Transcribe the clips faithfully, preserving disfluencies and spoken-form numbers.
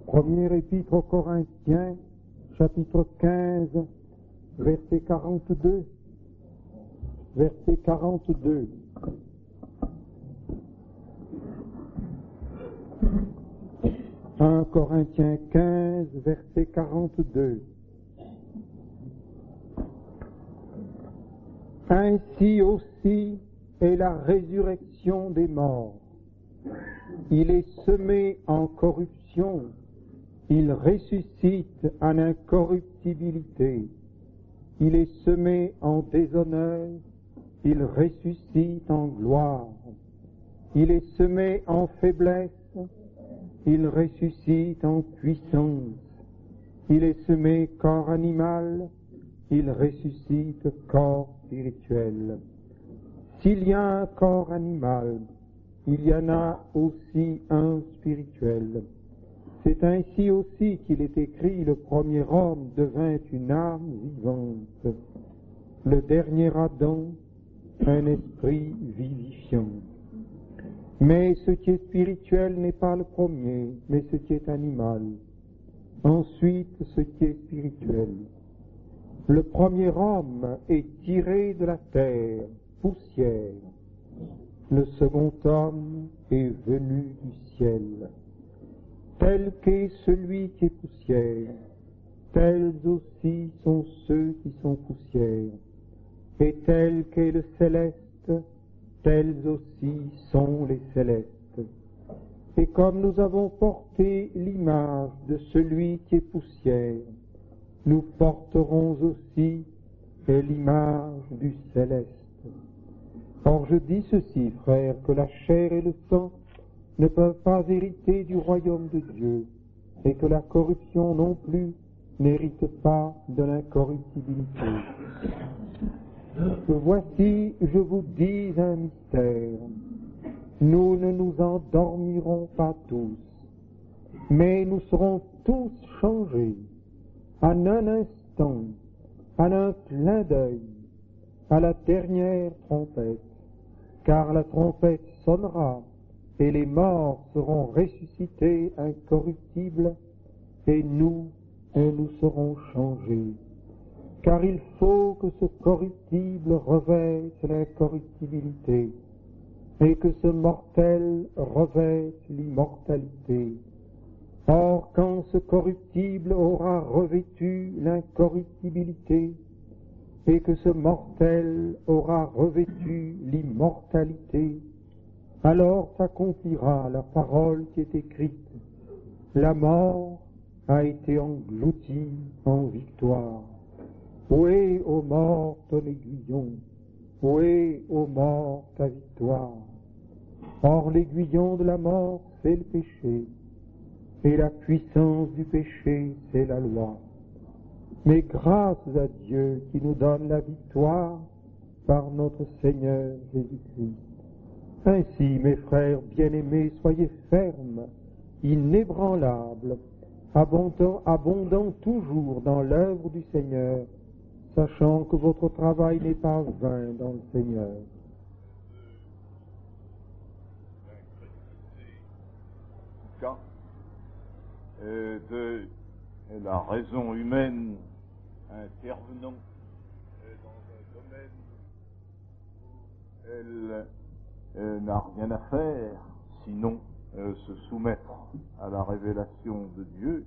Première épître aux Corinthiens, chapitre quinze, verset quarante-deux. Verset quarante-deux. un Corinthiens quinze, verset quarante-deux. Ainsi aussi est la résurrection des morts. Il est semé en corruption, il ressuscite en incorruptibilité. Il est semé en déshonneur, il ressuscite en gloire. Il est semé en faiblesse, il ressuscite en puissance. Il est semé corps animal, il ressuscite corps spirituel. S'il y a un corps animal, il y en a aussi un spirituel. C'est ainsi aussi qu'il est écrit, le premier homme devint une âme vivante, le dernier Adam, un esprit vivifiant. Mais ce qui est spirituel n'est pas le premier, mais ce qui est animal. Ensuite, ce qui est spirituel. Le premier homme est tiré de la terre, poussière. Le second homme est venu du ciel. Tel qu'est celui qui est poussière, tels aussi sont ceux qui sont poussière. Et tel qu'est le céleste, tels aussi sont les célestes. Et comme nous avons porté l'image de celui qui est poussière, nous porterons aussi l'image du céleste. Or je dis ceci, frères, que la chair et le sang ne peuvent pas hériter du royaume de Dieu, et que la corruption non plus n'hérite pas de l'incorruptibilité. Voici, je vous dis un mystère. Nous ne nous endormirons pas tous, mais nous serons tous changés, en un instant, en un clin d'œil, à la dernière trompette, car la trompette sonnera, et les morts seront ressuscités incorruptibles, et nous, et nous serons changés. Car il faut que ce corruptible revête l'incorruptibilité, et que ce mortel revête l'immortalité. Or, quand ce corruptible aura revêtu l'incorruptibilité, et que ce mortel aura revêtu l'immortalité, alors s'accomplira la parole qui est écrite. La mort a été engloutie en victoire. Où est, ô mort, ton aiguillon? Où est, ô mort, ta victoire? Or l'aiguillon de la mort, c'est le péché, et la puissance du péché, c'est la loi. Mais grâce à Dieu qui nous donne la victoire par notre Seigneur Jésus-Christ. Ainsi, mes frères bien-aimés, soyez fermes, inébranlables, abondant, abondant toujours dans l'œuvre du Seigneur, sachant que votre travail n'est pas vain dans le Seigneur. Cas euh, de la raison humaine intervenant euh, dans un domaine où elle euh, n'a rien à faire sinon euh, se soumettre à la révélation de Dieu.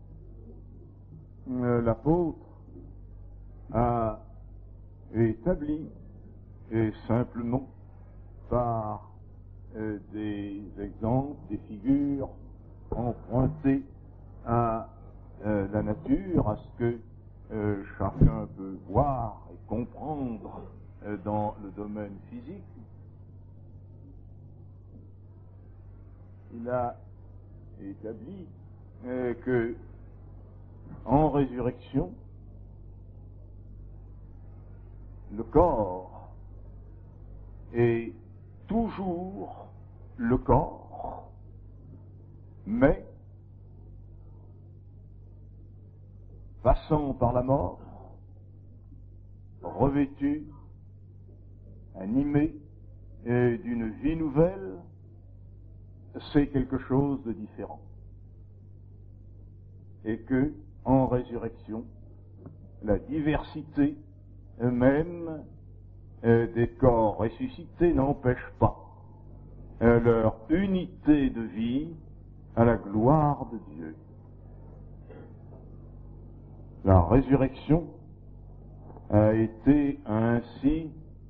Euh, l'apôtre a établi, et simplement par euh, des exemples, des figures empruntées à euh, la nature, à ce que euh, chacun peut voir et comprendre euh, dans le domaine physique, il a établi euh, que en résurrection, le corps est toujours le corps, mais passant par la mort, revêtu, animé et d'une vie nouvelle, c'est quelque chose de différent. et que, en résurrection, la diversité même euh, des corps ressuscités n'empêche pas euh, leur unité de vie à la gloire de Dieu. La résurrection a été ainsi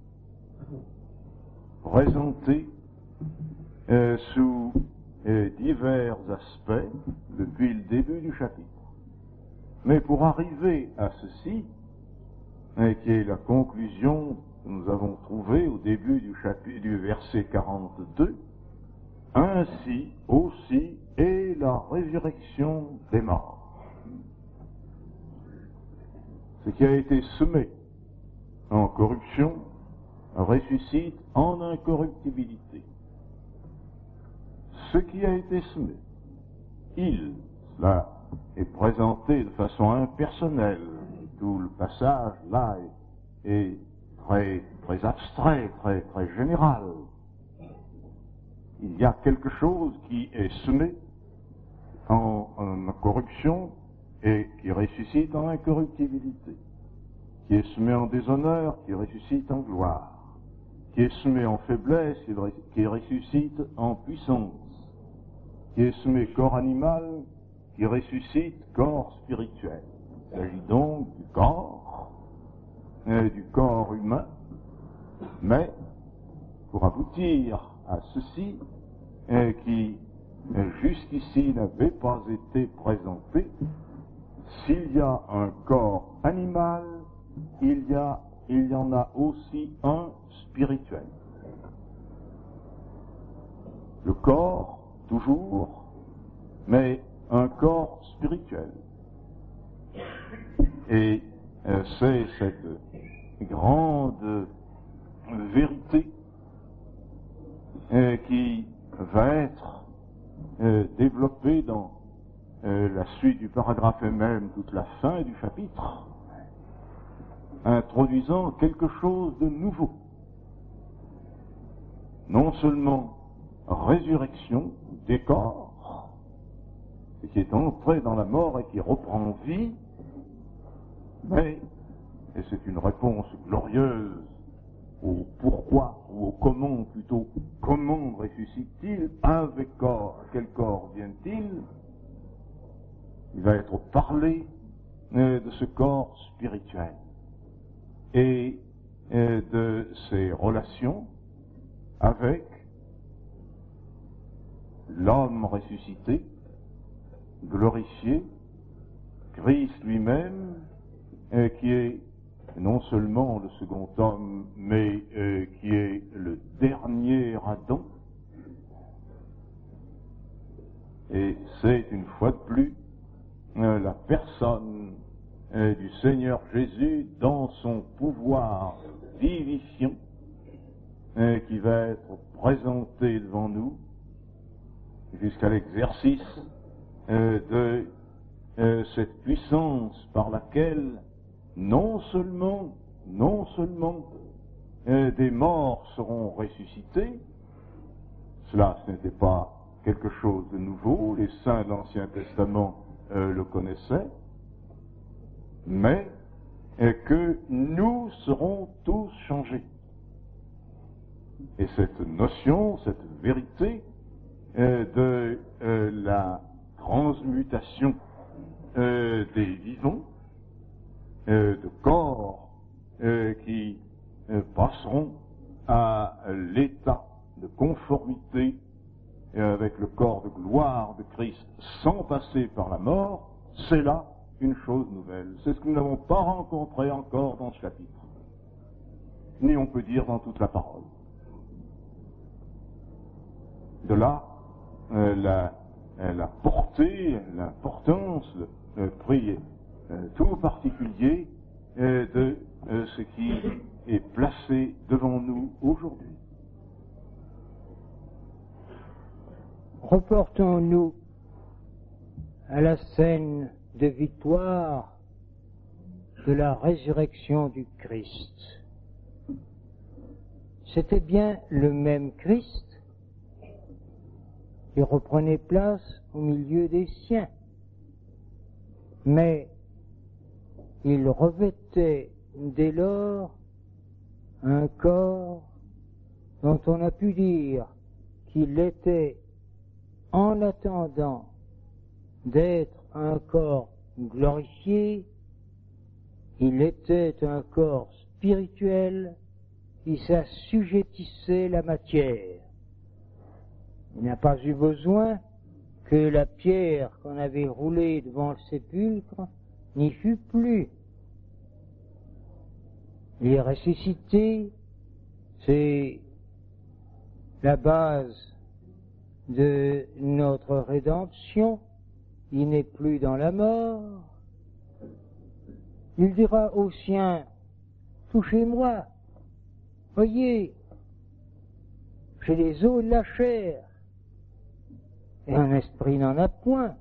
présentée euh, sous euh, divers aspects depuis le début du chapitre. Mais pour arriver à ceci, euh, qui est la conclusion que nous avons trouvée au début du chapitre du verset quarante-deux, ainsi aussi est la résurrection des morts. Ce qui a été semé en corruption ressuscite en incorruptibilité. Ce qui a été semé, il, cela est présenté de façon impersonnelle. Tout le passage là est, est très, très abstrait, très, très général. Il y a quelque chose qui est semé en, en corruption et qui ressuscite en incorruptibilité, qui est semé en déshonneur, qui ressuscite en gloire, qui est semé en faiblesse, qui ressuscite en puissance, qui est semé corps animal, qui ressuscite corps spirituel. Il s'agit donc du corps, euh, du corps humain, mais pour aboutir à ceci, euh, qui euh, jusqu'ici n'avait pas été présenté, s'il y a un corps animal, il y a, il y en a aussi un spirituel. Le corps, toujours, mais un corps spirituel. Et euh, c'est cette grande vérité euh, qui va être euh, développée dans euh, la suite du paragraphe et même toute la fin du chapitre, introduisant quelque chose de nouveau. Non seulement résurrection des corps, qui est entré dans la mort et qui reprend vie, mais, et c'est une réponse glorieuse au pourquoi, ou au comment plutôt, comment ressuscite-t-il, avec corps, quel corps vient-il? Il va être parlé euh, de ce corps spirituel et euh, de ses relations avec l'homme ressuscité, glorifié, Christ lui-même, euh, qui est non seulement le second homme, mais euh, qui est le dernier Adam. Et c'est une fois de plus euh, la personne euh, du Seigneur Jésus dans son pouvoir vivifiant euh, qui va être présenté devant nous jusqu'à l'exercice euh, de euh, cette puissance par laquelle non seulement, non seulement euh, des morts seront ressuscités, cela ce n'était pas quelque chose de nouveau, les saints de l'Ancien Testament euh, le connaissaient, mais euh, que nous serons tous changés. Et cette notion, cette vérité euh, de euh, la transmutation euh, des vivants, euh, de corps euh, qui euh, passeront à l'état de conformité euh, avec le corps de gloire de Christ sans passer par la mort, c'est là une chose nouvelle. C'est ce que nous n'avons pas rencontré encore dans ce chapitre, ni on peut dire dans toute la parole. De là, euh, la, euh, la portée, l'importance, le, le prix euh, tout particulier euh, de euh, ce qui est placé devant nous aujourd'hui. Reportons-nous à la scène de victoire de la résurrection du Christ. C'était bien le même Christ qui reprenait place au milieu des siens. mais il revêtait dès lors un corps dont on a pu dire qu'il était, en attendant d'être un corps glorifié, il était un corps spirituel qui s'assujettissait la matière. Il n'a pas eu besoin que la pierre qu'on avait roulée devant le sépulcre n'y fût plus. Il est ressuscité, c'est la base de notre rédemption. Il n'est plus dans la mort. Il dira aux siens, touchez-moi, voyez, j'ai les os de la chair, et un esprit n'en a point.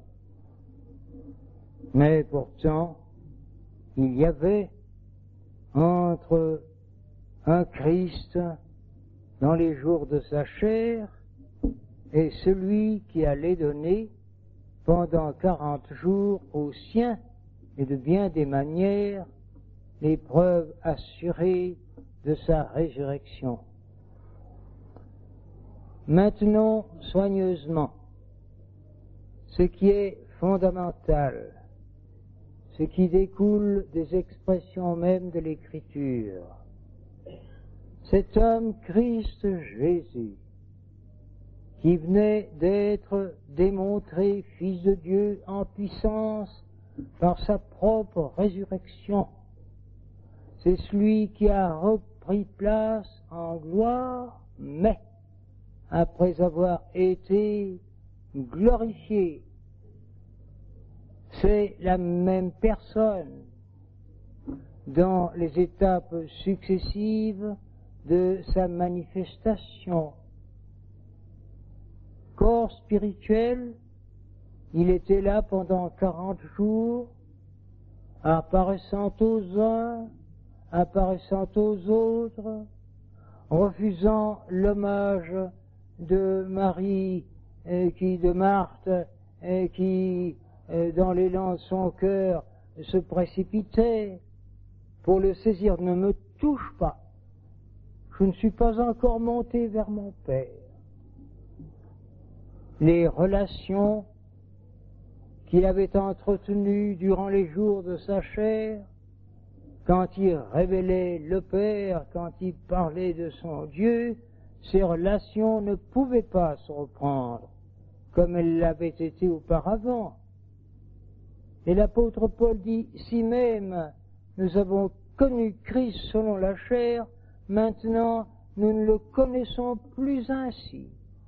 Mais pourtant, il y avait entre un Christ dans les jours de sa chair et celui qui allait donner pendant quarante jours aux siens et de bien des manières les preuves assurées de sa résurrection. Maintenant, soigneusement, ce qui est fondamental, ce qui découle des expressions mêmes de l'Écriture. Cet homme, Christ Jésus, qui venait d'être démontré Fils de Dieu en puissance par sa propre résurrection, c'est celui qui a repris place en gloire, mais après avoir été glorifié. C'est la même personne dans les étapes successives de sa manifestation. Corps spirituel, il était là pendant quarante jours, apparaissant aux uns, apparaissant aux autres, refusant l'hommage de Marie, et qui, de Marthe, et qui, dans l'élan de son cœur, se précipitait pour le saisir. Ne me touche pas, je ne suis pas encore monté vers mon Père. Les relations qu'il avait entretenues durant les jours de sa chair, quand il révélait le Père, quand il parlait de son Dieu, ces relations ne pouvaient pas se reprendre comme elles l'avaient été auparavant. Et l'apôtre Paul dit, si même nous avons connu Christ selon la chair, maintenant nous ne le connaissons plus ainsi.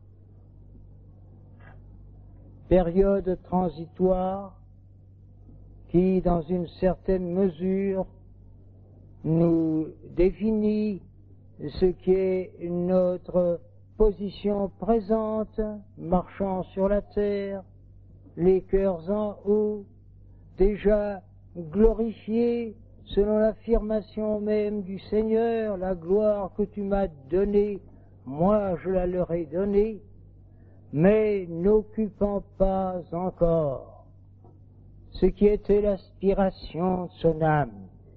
Période transitoire qui, dans une certaine mesure, nous définit ce qui est notre position présente, marchant sur la terre, les cœurs en haut, déjà glorifiés selon l'affirmation même du Seigneur, la gloire que tu m'as donnée, moi je la leur ai donnée, mais n'occupant pas encore ce qui était l'aspiration de son âme,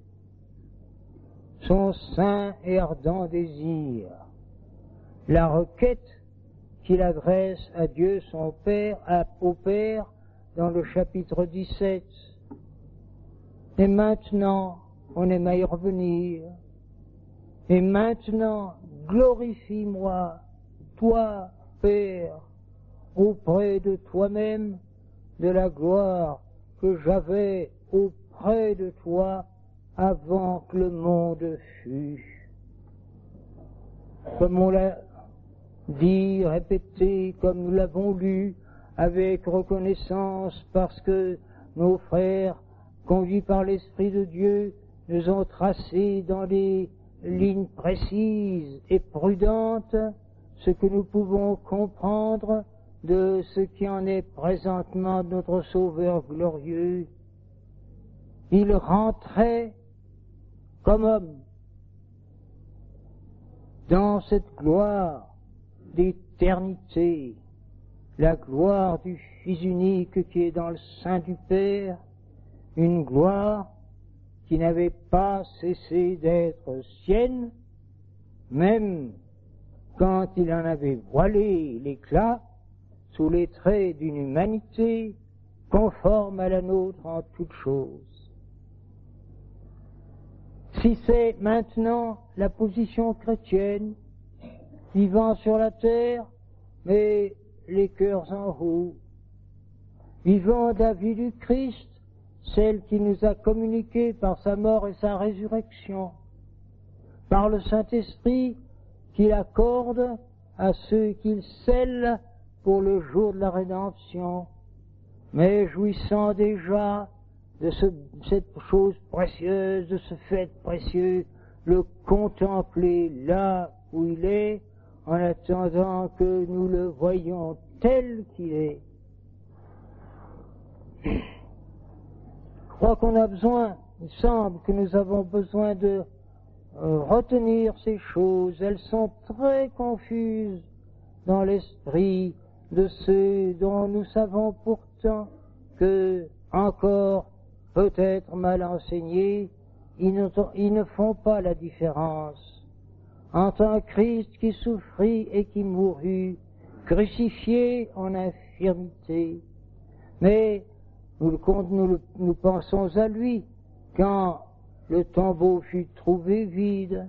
son saint et ardent désir, la requête qu'il adresse à Dieu son Père, à, au Père, dans le chapitre dix-sept. Et maintenant, on aime à y revenir. Et maintenant, glorifie-moi, toi, Père, auprès de toi-même, de la gloire que j'avais auprès de toi avant que le monde fût. Comme on l'a dit, répété, comme nous l'avons lu, avec reconnaissance, parce que nos frères, conduits par l'Esprit de Dieu, nous ont tracé dans des lignes précises et prudentes ce que nous pouvons comprendre de ce qui en est présentement notre Sauveur glorieux. Il rentrait comme homme dans cette gloire d'éternité, la gloire du Fils unique qui est dans le sein du Père, une gloire qui n'avait pas cessé d'être sienne, même quand il en avait voilé l'éclat sous les traits d'une humanité conforme à la nôtre en toutes choses. Si c'est maintenant la position chrétienne, vivant sur la terre, mais les cœurs en haut, vivant la vie du Christ, celle qui nous a communiqué par sa mort et sa résurrection, par le Saint-Esprit qu'il accorde à ceux qu'il scelle pour le jour de la rédemption, mais jouissant déjà de ce, cette chose précieuse, de ce fait précieux, le contempler là où il est, en attendant que nous le voyions tel qu'il est. Je crois qu'on a besoin, il semble que nous avons besoin de euh, retenir ces choses. Elles sont très confuses dans l'esprit de ceux dont nous savons pourtant que, encore peut-être mal enseignés, ils ne, ils ne font pas la différence entre un Christ qui souffrit et qui mourut, crucifié en infirmité. Mais nous, nous, nous pensons à lui quand le tombeau fut trouvé vide.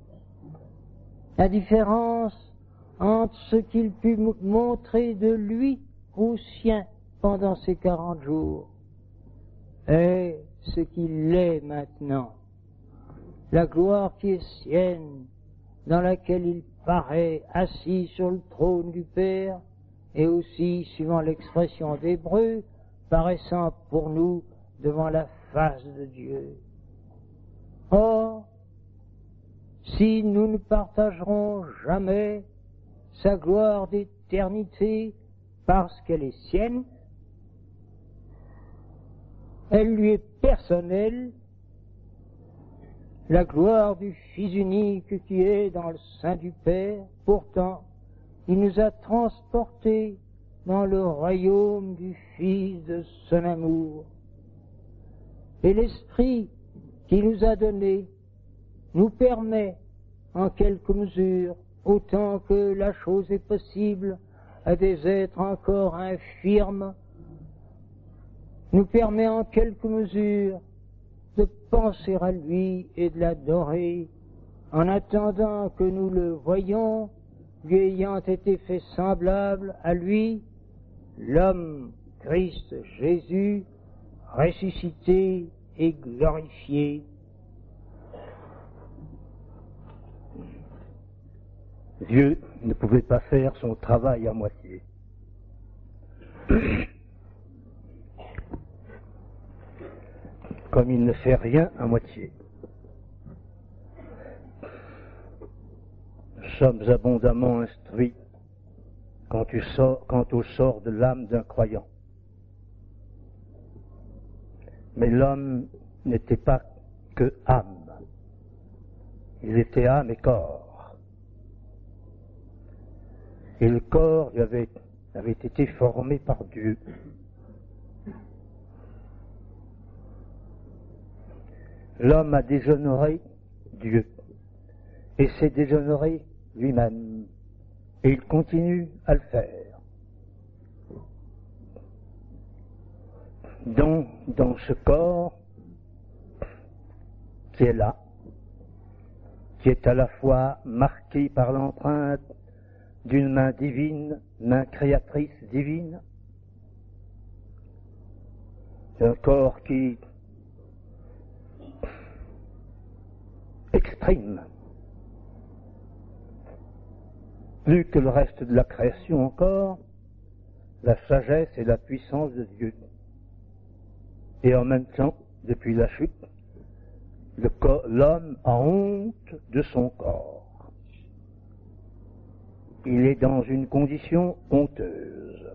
La différence entre ce qu'il put montrer de lui aux siens pendant ces quarante jours et ce qu'il est maintenant. La gloire qui est sienne, dans laquelle il paraît assis sur le trône du Père, et aussi, suivant l'expression d'Hébreu, paraissant pour nous devant la face de Dieu. Or, si nous ne partagerons jamais sa gloire d'éternité parce qu'elle est sienne, elle lui est personnelle, la gloire du Fils unique qui est dans le sein du Père. Pourtant, il nous a transportés dans le royaume du Fils de son amour. Et l'Esprit qu'il nous a donné nous permet, en quelque mesure, autant que la chose est possible à des êtres encore infirmes, nous permet en quelque mesure de penser à lui et de l'adorer, en attendant que nous le voyions, lui ayant été fait semblable à lui, l'homme Christ Jésus, ressuscité et glorifié. Dieu ne pouvait pas faire son travail à moitié. Comme il ne fait rien à moitié. Nous sommes abondamment instruits quant, tu sors, quant au sort de l'âme d'un croyant. Mais l'homme n'était pas que âme. Il était âme et corps. Et le corps lui avait, avait été formé par Dieu. L'homme a déshonoré Dieu et s'est déshonoré lui-même, et il continue à le faire. Donc, dans ce corps qui est là, qui est à la fois marqué par l'empreinte d'une main divine, main créatrice divine, un corps qui exprime plus que le reste de la création encore la sagesse et la puissance de Dieu. Et en même temps, depuis la chute, le corps, l'homme a honte de son corps. Il est dans une condition honteuse.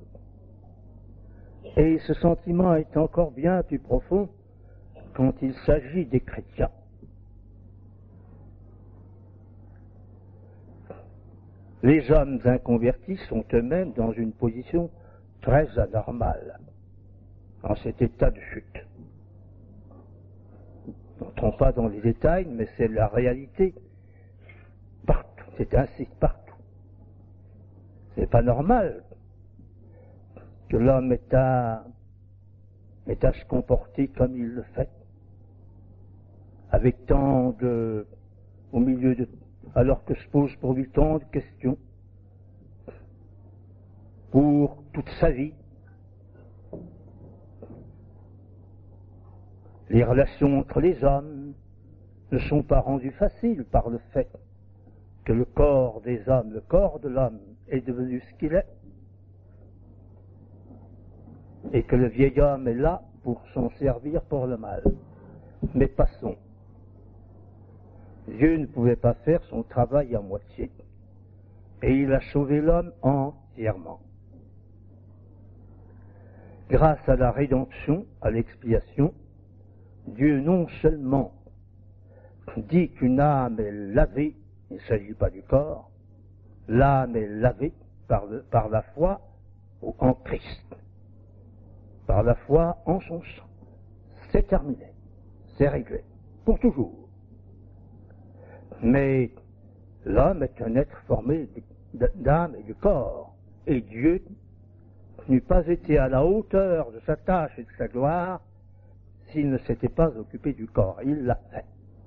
Et ce sentiment est encore bien plus profond quand il s'agit des chrétiens. Les hommes inconvertis sont eux-mêmes dans une position très anormale, en cet état de chute. n'entrons pas dans les détails, mais c'est la réalité. Partout, c'est ainsi partout. C'est pas normal que l'homme est à, est à se comporter comme il le fait, avec tant de, au milieu de, alors que se posent pour lui tant de questions, pour toute sa vie. Les relations entre les hommes ne sont pas rendues faciles par le fait que le corps des hommes, le corps de l'homme est devenu ce qu'il est, et que le vieil homme est là pour s'en servir pour le mal. Mais passons. Dieu ne pouvait pas faire son travail à moitié, et il a sauvé l'homme entièrement. Grâce à la rédemption, à l'expiation, Dieu non seulement dit qu'une âme est lavée, il ne s'agit pas du corps, l'âme est lavée par, le, par la foi en Christ, par la foi en son sang. C'est terminé, c'est réglé, pour toujours. Mais l'homme est un être formé d'âme et de corps, et Dieu n'eût pas été à la hauteur de sa tâche et de sa gloire s'il ne s'était pas occupé du corps. Il l'a fait.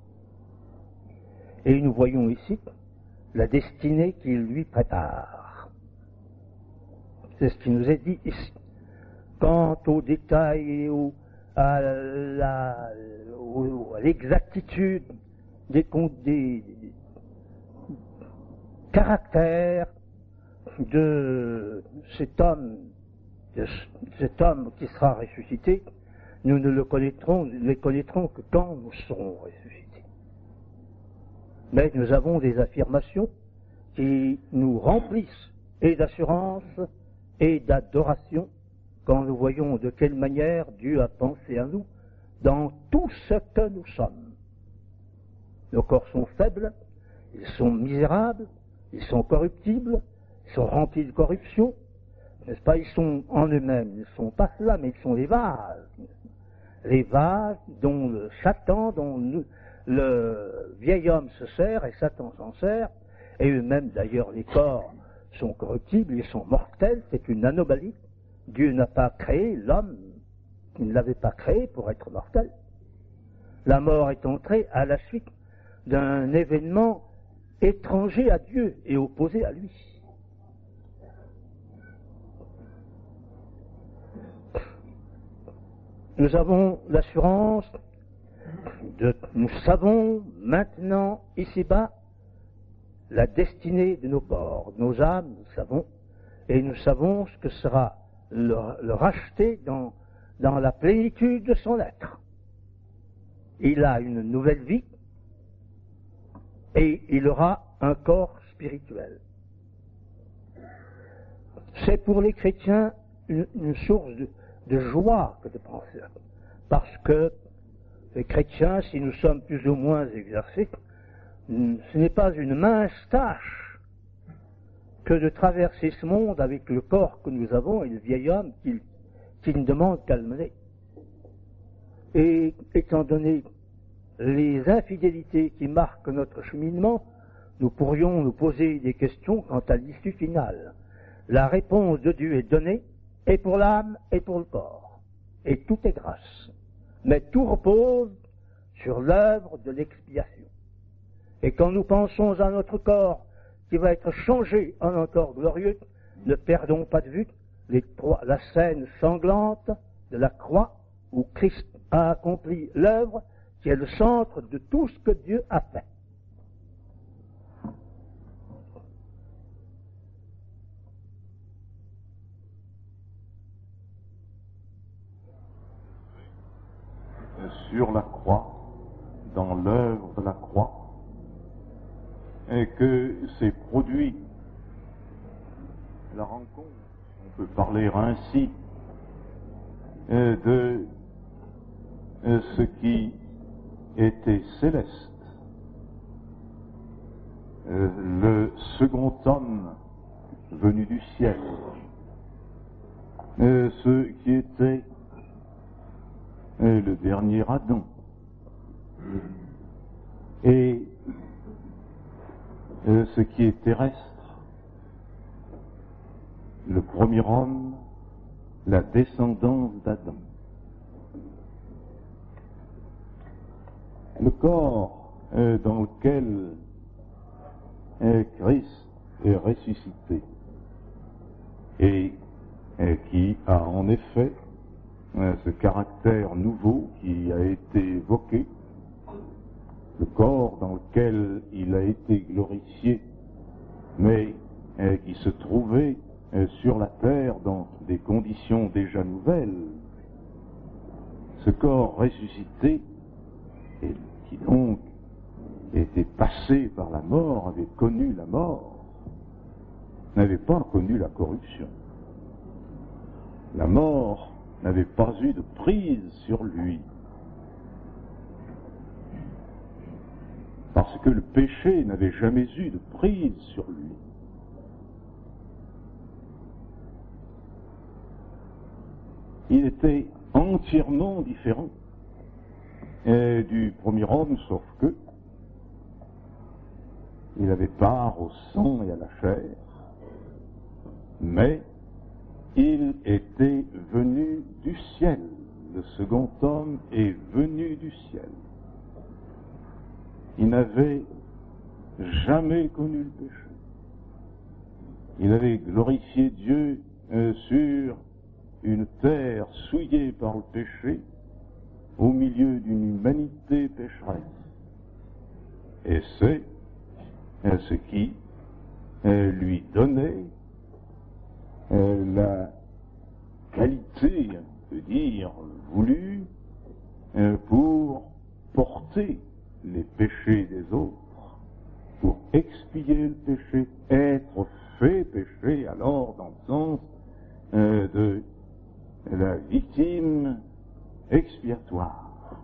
Et nous voyons ici la destinée qu'il lui prépare. C'est ce qui nous est dit ici. Quant aux détails et au, à, la, au, à l'exactitude des, des, des caractères de cet homme, de cet homme qui sera ressuscité, nous ne le connaîtrons, ne les connaîtrons que quand nous serons ressuscités. Mais nous avons des affirmations qui nous remplissent et d'assurance et d'adoration quand nous voyons de quelle manière Dieu a pensé à nous dans tout ce que nous sommes. Nos corps sont faibles, ils sont misérables, ils sont corruptibles, ils sont remplis de corruption, n'est-ce pas? Ils sont en eux-mêmes, ils ne sont pas cela, mais ils sont les vases. Les vases dont le Satan, dont nous, le vieil homme se sert, et Satan s'en sert, et eux-mêmes d'ailleurs, les corps sont corruptibles, ils sont mortels, c'est une anomalie. Dieu n'a pas créé l'homme, il ne l'avait pas créé pour être mortel. La mort est entrée à la suite d'un événement étranger à Dieu et opposé à lui. Nous avons l'assurance de, nous savons maintenant, ici-bas, la destinée de nos corps, de nos âmes, nous savons, et nous savons ce que sera le, le racheter dans, dans la plénitude de son être. Il a une nouvelle vie, et il aura un corps spirituel. C'est pour les chrétiens une, une source de, de joie que de penser, parce que les chrétiens, si nous sommes plus ou moins exercés, ce n'est pas une mince tâche que de traverser ce monde avec le corps que nous avons et le vieil homme qui, qui ne demande qu'à le mener. Et étant donné les infidélités qui marquent notre cheminement, nous pourrions nous poser des questions quant à l'issue finale. La réponse de Dieu est donnée, et pour l'âme, et pour le corps. Et tout est grâce. Mais tout repose sur l'œuvre de l'expiation. Et quand nous pensons à notre corps qui va être changé en un corps glorieux, ne perdons pas de vue les trois, la scène sanglante de la croix où Christ a accompli l'œuvre qui est le centre de tout ce que Dieu a fait. Sur la croix, dans l'œuvre de la croix, et que s'est produit la rencontre, on peut parler ainsi, de ce qui était céleste, le second homme venu du ciel, ce qui était le dernier Adam, et euh, ce qui est terrestre, le premier homme, la descendance d'Adam. Le corps euh, dans lequel euh, Christ est ressuscité et euh, qui a en effet euh, ce caractère nouveau qui a été évoqué, le corps dans lequel il a été glorifié, mais euh, qui se trouvait euh, sur la terre dans des conditions déjà nouvelles. Ce corps ressuscité, et qui donc était passé par la mort, avait connu la mort, n'avait pas connu la corruption. La mort n'avait pas eu de prise sur lui. Parce que le péché n'avait jamais eu de prise sur lui. Il était entièrement différent euh, du premier homme, sauf que il avait part au sang et à la chair, mais il était venu du ciel. Le second homme est venu du ciel. Il n'avait jamais connu le péché. Il avait glorifié Dieu euh, sur une terre souillée par le péché, au milieu d'une humanité pécheresse. Et c'est euh, ce qui euh, lui donnait euh, la qualité, on peut dire, voulue euh, pour porter les péchés des autres, pour expier le péché, être fait péché, alors dans le sens euh, de la victime expiatoire.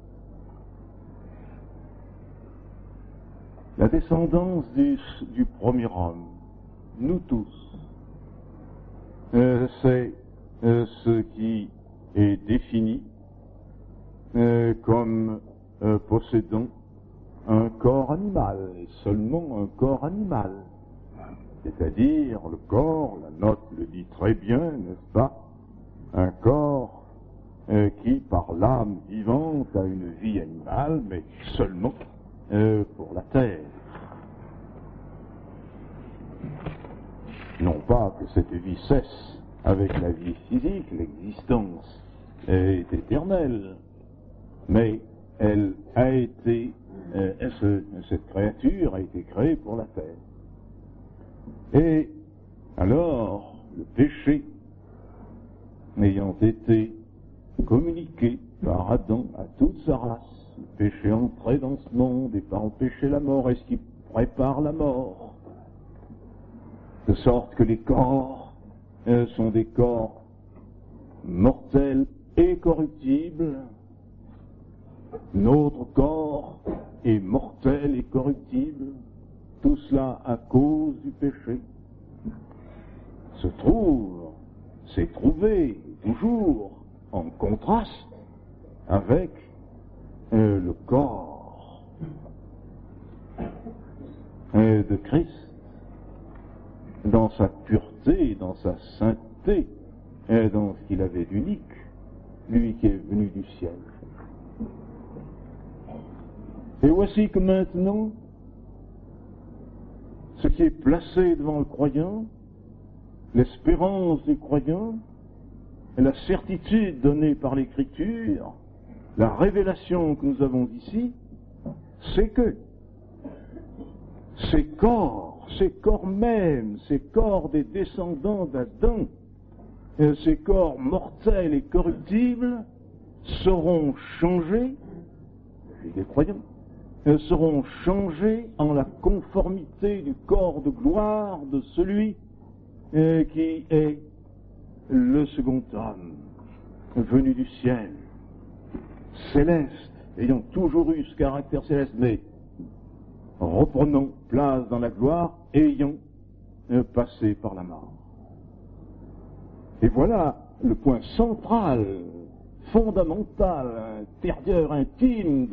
La descendance du, du premier homme, nous tous, euh, c'est euh, ce qui est défini euh, comme euh, possédant un corps animal, et seulement un corps animal. C'est-à-dire le corps, la note le dit très bien, n'est-ce pas, un corps euh, qui, par l'âme vivante, a une vie animale, mais seulement euh, pour la terre. Non pas que cette vie cesse avec la vie physique, l'existence est éternelle, mais elle a été, euh, ce, cette créature a été créée pour la terre. Et alors, le péché ayant été communiqué par Adam à toute sa race, le péché entré dans ce monde et par le péché la mort, est-ce qu'il prépare la mort? De sorte que les corps euh, sont des corps mortels et corruptibles. Notre corps est mortel et corruptible. Tout cela à cause du péché. Se trouve, s'est trouvé toujours en contraste avec euh, le corps euh, de Christ, dans sa pureté, dans sa sainteté, et dans ce qu'il avait d'unique, lui qui est venu du ciel. Et voici que maintenant, ce qui est placé devant le croyant, l'espérance du croyant, et la certitude donnée par l'Écriture, la révélation que nous avons ici, c'est que ces corps, ces corps mêmes, ces corps des descendants d'Adam, ces corps mortels et corruptibles, seront changés, les croyants, seront changés en la conformité du corps de gloire de celui euh, qui est le second homme, venu du ciel, céleste, ayant toujours eu ce caractère céleste, mais reprenant place dans la gloire, ayant euh, passé par la mort. Et voilà le point central, fondamental, intérieur, intime de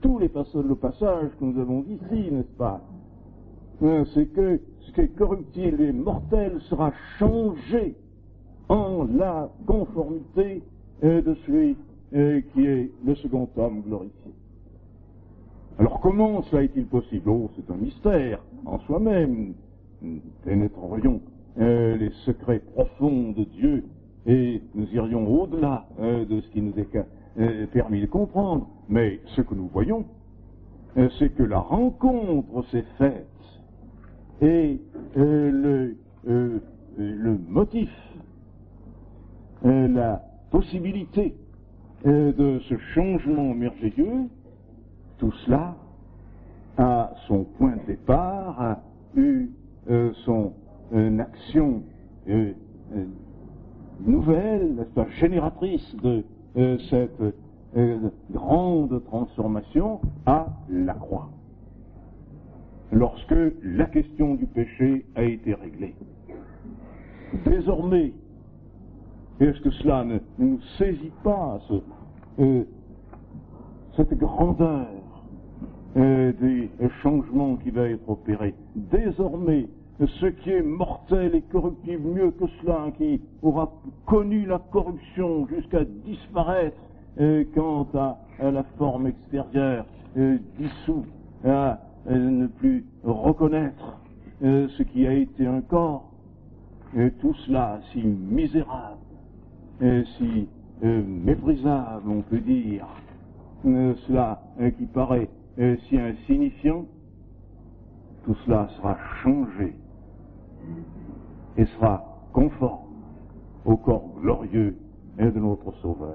tous les passages, le passage que nous avons ici, n'est-ce pas? C'est que ce qui est corruptible et mortel sera changé en la conformité euh, de celui euh, qui est le second homme glorifié. Alors comment cela est-il possible? Oh, c'est un mystère en soi-même. Nous pénétrerions euh, les secrets profonds de Dieu et nous irions au-delà euh, de ce qui nous est euh, permis de comprendre. Mais ce que nous voyons, euh, c'est que la rencontre s'est faite et euh, le, euh, le motif, euh, la possibilité euh, de ce changement merveilleux, tout cela a son point de départ, a eu euh, son euh, action euh, euh, nouvelle, n'est-ce pas, génératrice de euh, cette euh, grande transformation à la croix. Lorsque la question du péché a été réglée. Désormais, est-ce que cela ne, ne nous saisit pas, ce, euh, cette grandeur euh, des changements qui va être opéré? Désormais, ce qui est mortel et corruptible, mieux que cela, qui aura connu la corruption jusqu'à disparaître euh, quant à, à la forme extérieure, euh, dissous, à euh, ne plus reconnaître euh, ce qui a été un corps, euh, tout cela si misérable, euh, si euh, méprisable, on peut dire, euh, cela euh, qui paraît euh, si insignifiant, tout cela sera changé et sera conforme au corps glorieux de notre Sauveur.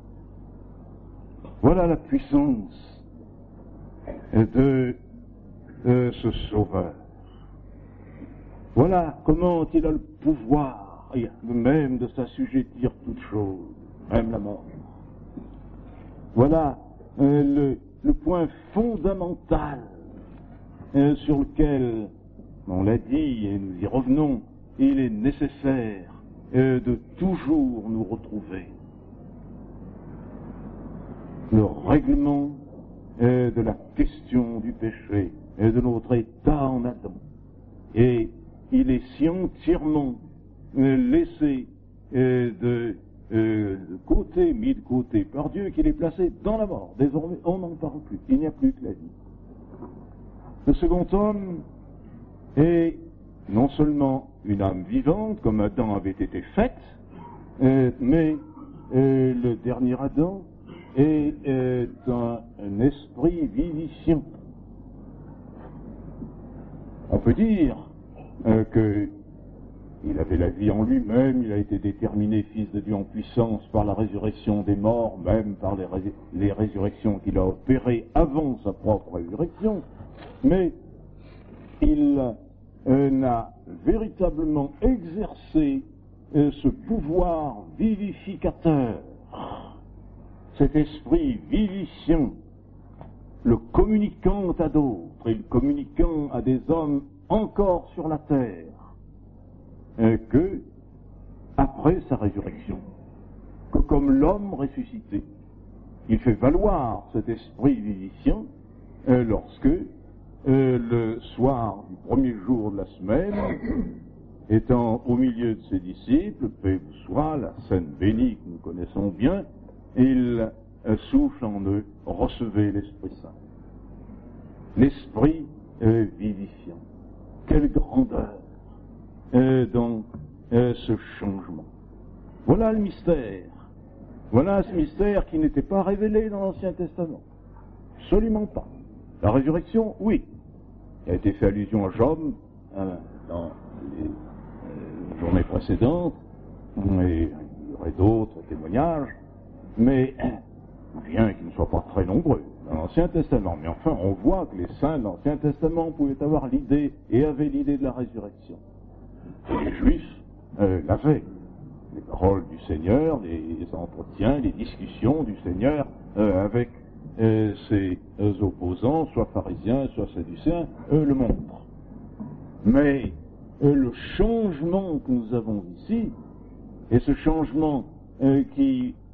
Voilà la puissance de, de ce Sauveur. Voilà comment il a le pouvoir même de s'assujettir toutes choses, même la mort. Voilà euh, le, le point fondamental euh, sur lequel, on l'a dit et nous y revenons, il est nécessaire euh, de toujours nous retrouver. Le règlement euh, de la question du péché et de notre état en Adam. Et il est si entièrement euh, laissé euh, de, euh, de côté, mis de côté par Dieu, qu'il est placé dans la mort. Désormais, on n'en parle plus. Il n'y a plus que la vie. Le second homme est non seulement une âme vivante, comme Adam avait été faite, euh, mais euh, le dernier Adam est euh, un, un esprit vivifiant. On peut dire euh, que il avait la vie en lui-même, il a été déterminé fils de Dieu en puissance par la résurrection des morts, même par les, rés les résurrections qu'il a opérées avant sa propre résurrection, mais il euh, n'a véritablement exercé euh, ce pouvoir vivificateur, cet esprit vivifiant, le communiquant à d'autres et le communiquant à des hommes encore sur la terre, euh, que après sa résurrection, que comme l'homme ressuscité, il fait valoir cet esprit vivifiant euh, lorsque Euh, le soir du premier jour de la semaine, étant au milieu de ses disciples, paix vous soit, la scène bénie que nous connaissons bien, il euh, souffle en eux, recevez l'Esprit Saint. L'Esprit euh, vivifiant. Quelle grandeur euh, dans euh, ce changement. Voilà le mystère. Voilà ce mystère qui n'était pas révélé dans l'Ancien Testament. Absolument pas. La résurrection, oui. Il a été fait allusion à Job hein, dans les euh, journées précédentes, mais il y aurait d'autres témoignages, mais rien qui ne soit pas très nombreux dans l'Ancien Testament. Mais enfin, on voit que les saints de l'Ancien Testament pouvaient avoir l'idée et avaient l'idée de la résurrection. Et les Juifs euh, l'avaient. Les paroles du Seigneur, les entretiens, les discussions du Seigneur euh, avec Euh, ces euh, opposants, soit pharisiens, soit sadducéens, eux le montrent. Mais euh, le changement que nous avons ici, et ce changement euh, qui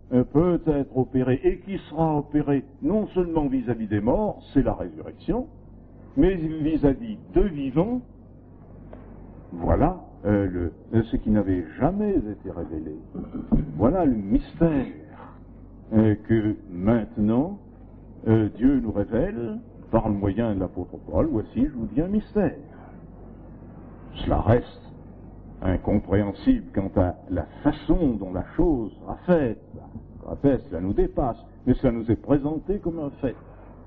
euh, peut être opéré et qui sera opéré non seulement vis-à-vis des morts, c'est la résurrection, mais vis-à-vis de vivants, voilà euh, le, ce qui n'avait jamais été révélé. Voilà le mystère euh, que maintenant euh, Dieu nous révèle par le moyen de l'apôtre Paul. Voici, je vous dis un mystère. Cela reste incompréhensible quant à la façon dont la chose sera faite. Je rappelle, cela nous dépasse, mais cela nous est présenté comme un fait.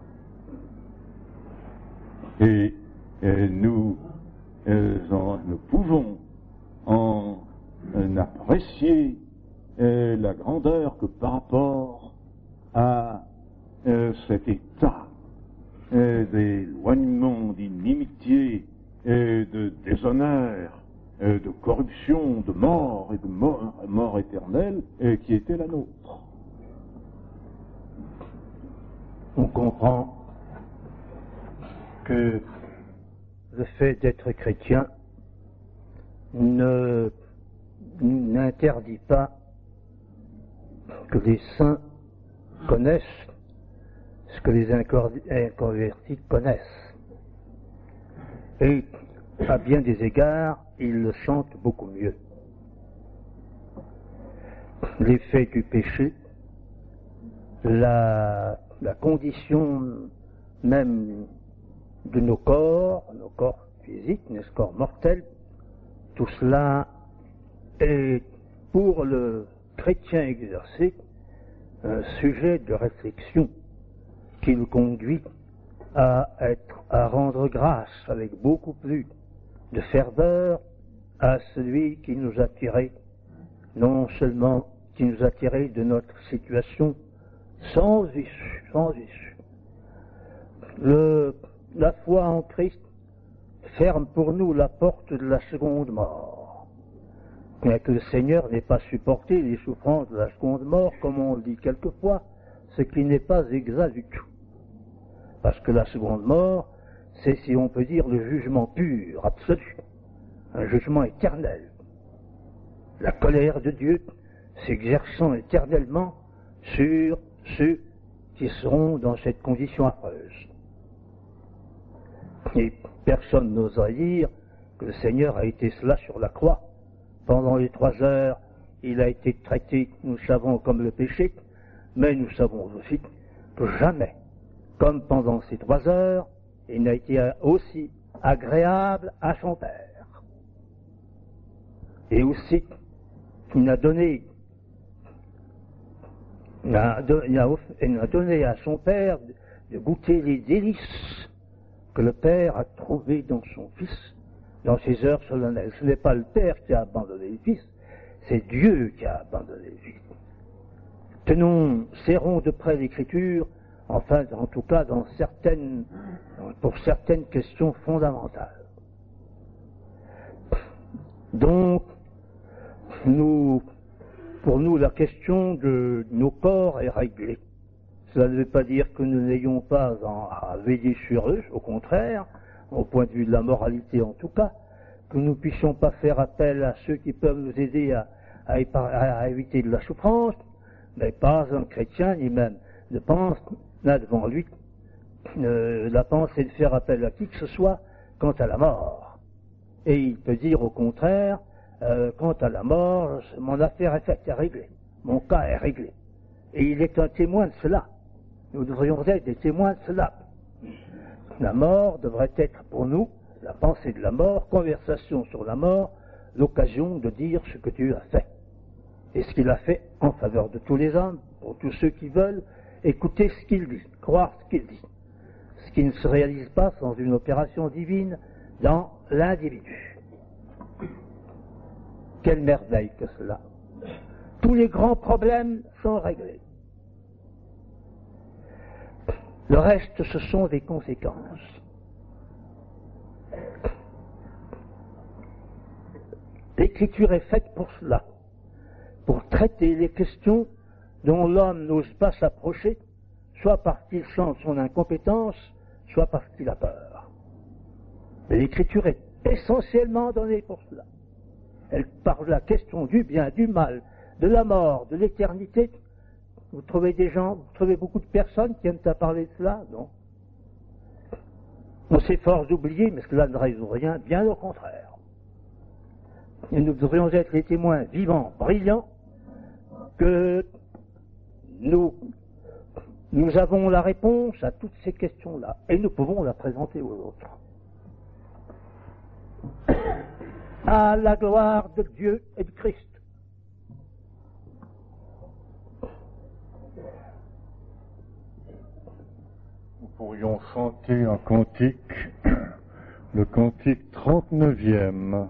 Et, et nous, euh, en, nous pouvons en euh, apprécier euh, la grandeur que par rapport à euh, cet état euh, d'éloignement, d'inimitié, euh, de déshonneur, euh, de corruption, de mort et de mort, mort éternelle euh, qui était la nôtre. On comprend que le fait d'être chrétien ne n'interdit pas que les saints connaissent ce que les inconvertis connaissent. Et à bien des égards, ils le chantent beaucoup mieux. L'effet du péché, la, la condition même de nos corps, nos corps physiques, nos corps mortels, tout cela est pour le chrétien exercé un sujet de réflexion qui le conduit à être, à rendre grâce avec beaucoup plus de ferveur à celui qui nous a tirés, non seulement qui nous a tirés de notre situation sans issue, sans issue. Le, la foi en Christ ferme pour nous la porte de la seconde mort. Bien que le Seigneur n'ait pas supporté les souffrances de la seconde mort, comme on le dit quelquefois, ce qui n'est pas exact du tout. Parce que la seconde mort, c'est, si on peut dire, le jugement pur, absolu, un jugement éternel. La colère de Dieu s'exerçant éternellement sur ceux qui seront dans cette condition affreuse. Et personne n'osera dire que le Seigneur a été cela sur la croix. Pendant les trois heures, il a été traité, nous savons, comme le péché, mais nous savons aussi que jamais, comme pendant ces trois heures, il n'a été aussi agréable à son Père. Et aussi, il n'a donné, il a, il a, il a donné à son Père de goûter les délices que le Père a trouvées dans son Fils, dans ses heures solennelles. Ce n'est pas le Père qui a abandonné le Fils, c'est Dieu qui a abandonné le Fils. Tenons, serrons de près l'Écriture, enfin, en tout cas, dans certaines, pour certaines questions fondamentales. Donc, nous, pour nous, la question de nos corps est réglée. Cela ne veut pas dire que nous n'ayons pas à veiller sur eux, au contraire, au point de vue de la moralité en tout cas, que nous ne puissions pas faire appel à ceux qui peuvent nous aider à, à, à éviter de la souffrance, mais pas un chrétien, ni même ne pense, là devant lui, euh, la pensée de faire appel à qui que ce soit quant à la mort. Et il peut dire au contraire, euh, quant à la mort, mon affaire est faite, est réglée, mon cas est réglé. Et il est un témoin de cela. Nous devrions être des témoins de cela. La mort devrait être pour nous, la pensée de la mort, conversation sur la mort, l'occasion de dire ce que Dieu a fait. Et ce qu'il a fait en faveur de tous les hommes, pour tous ceux qui veulent écouter ce qu'il dit, croire ce qu'il dit. Ce qui ne se réalise pas sans une opération divine dans l'individu. Quelle merveille que cela! Tous les grands problèmes sont réglés. Le reste, ce sont des conséquences. L'Écriture est faite pour cela, pour traiter les questions dont l'homme n'ose pas s'approcher, soit parce qu'il sent son incompétence, soit parce qu'il a peur. Mais l'Écriture est essentiellement donnée pour cela. Elle parle de la question du bien, du mal, de la mort, de l'éternité, Vous trouvez des gens, vous trouvez beaucoup de personnes qui aiment à parler de cela, non? On s'efforce d'oublier, mais cela ne résout rien, bien au contraire. Et nous devrions être les témoins vivants, brillants, que nous, nous avons la réponse à toutes ces questions-là, et nous pouvons la présenter aux autres. À la gloire de Dieu et de Christ. Nous pourrions chanter un cantique, le cantique trente-neuvième.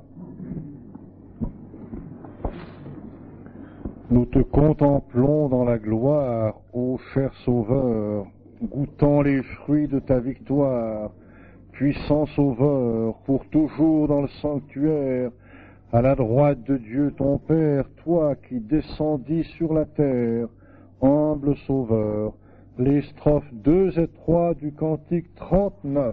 Nous te contemplons dans la gloire, ô cher Sauveur, goûtant les fruits de ta victoire, puissant Sauveur, pour toujours dans le sanctuaire, à la droite de Dieu ton Père, toi qui descendis sur la terre, humble Sauveur. Les strophes deux et trois du cantique trente-neuf.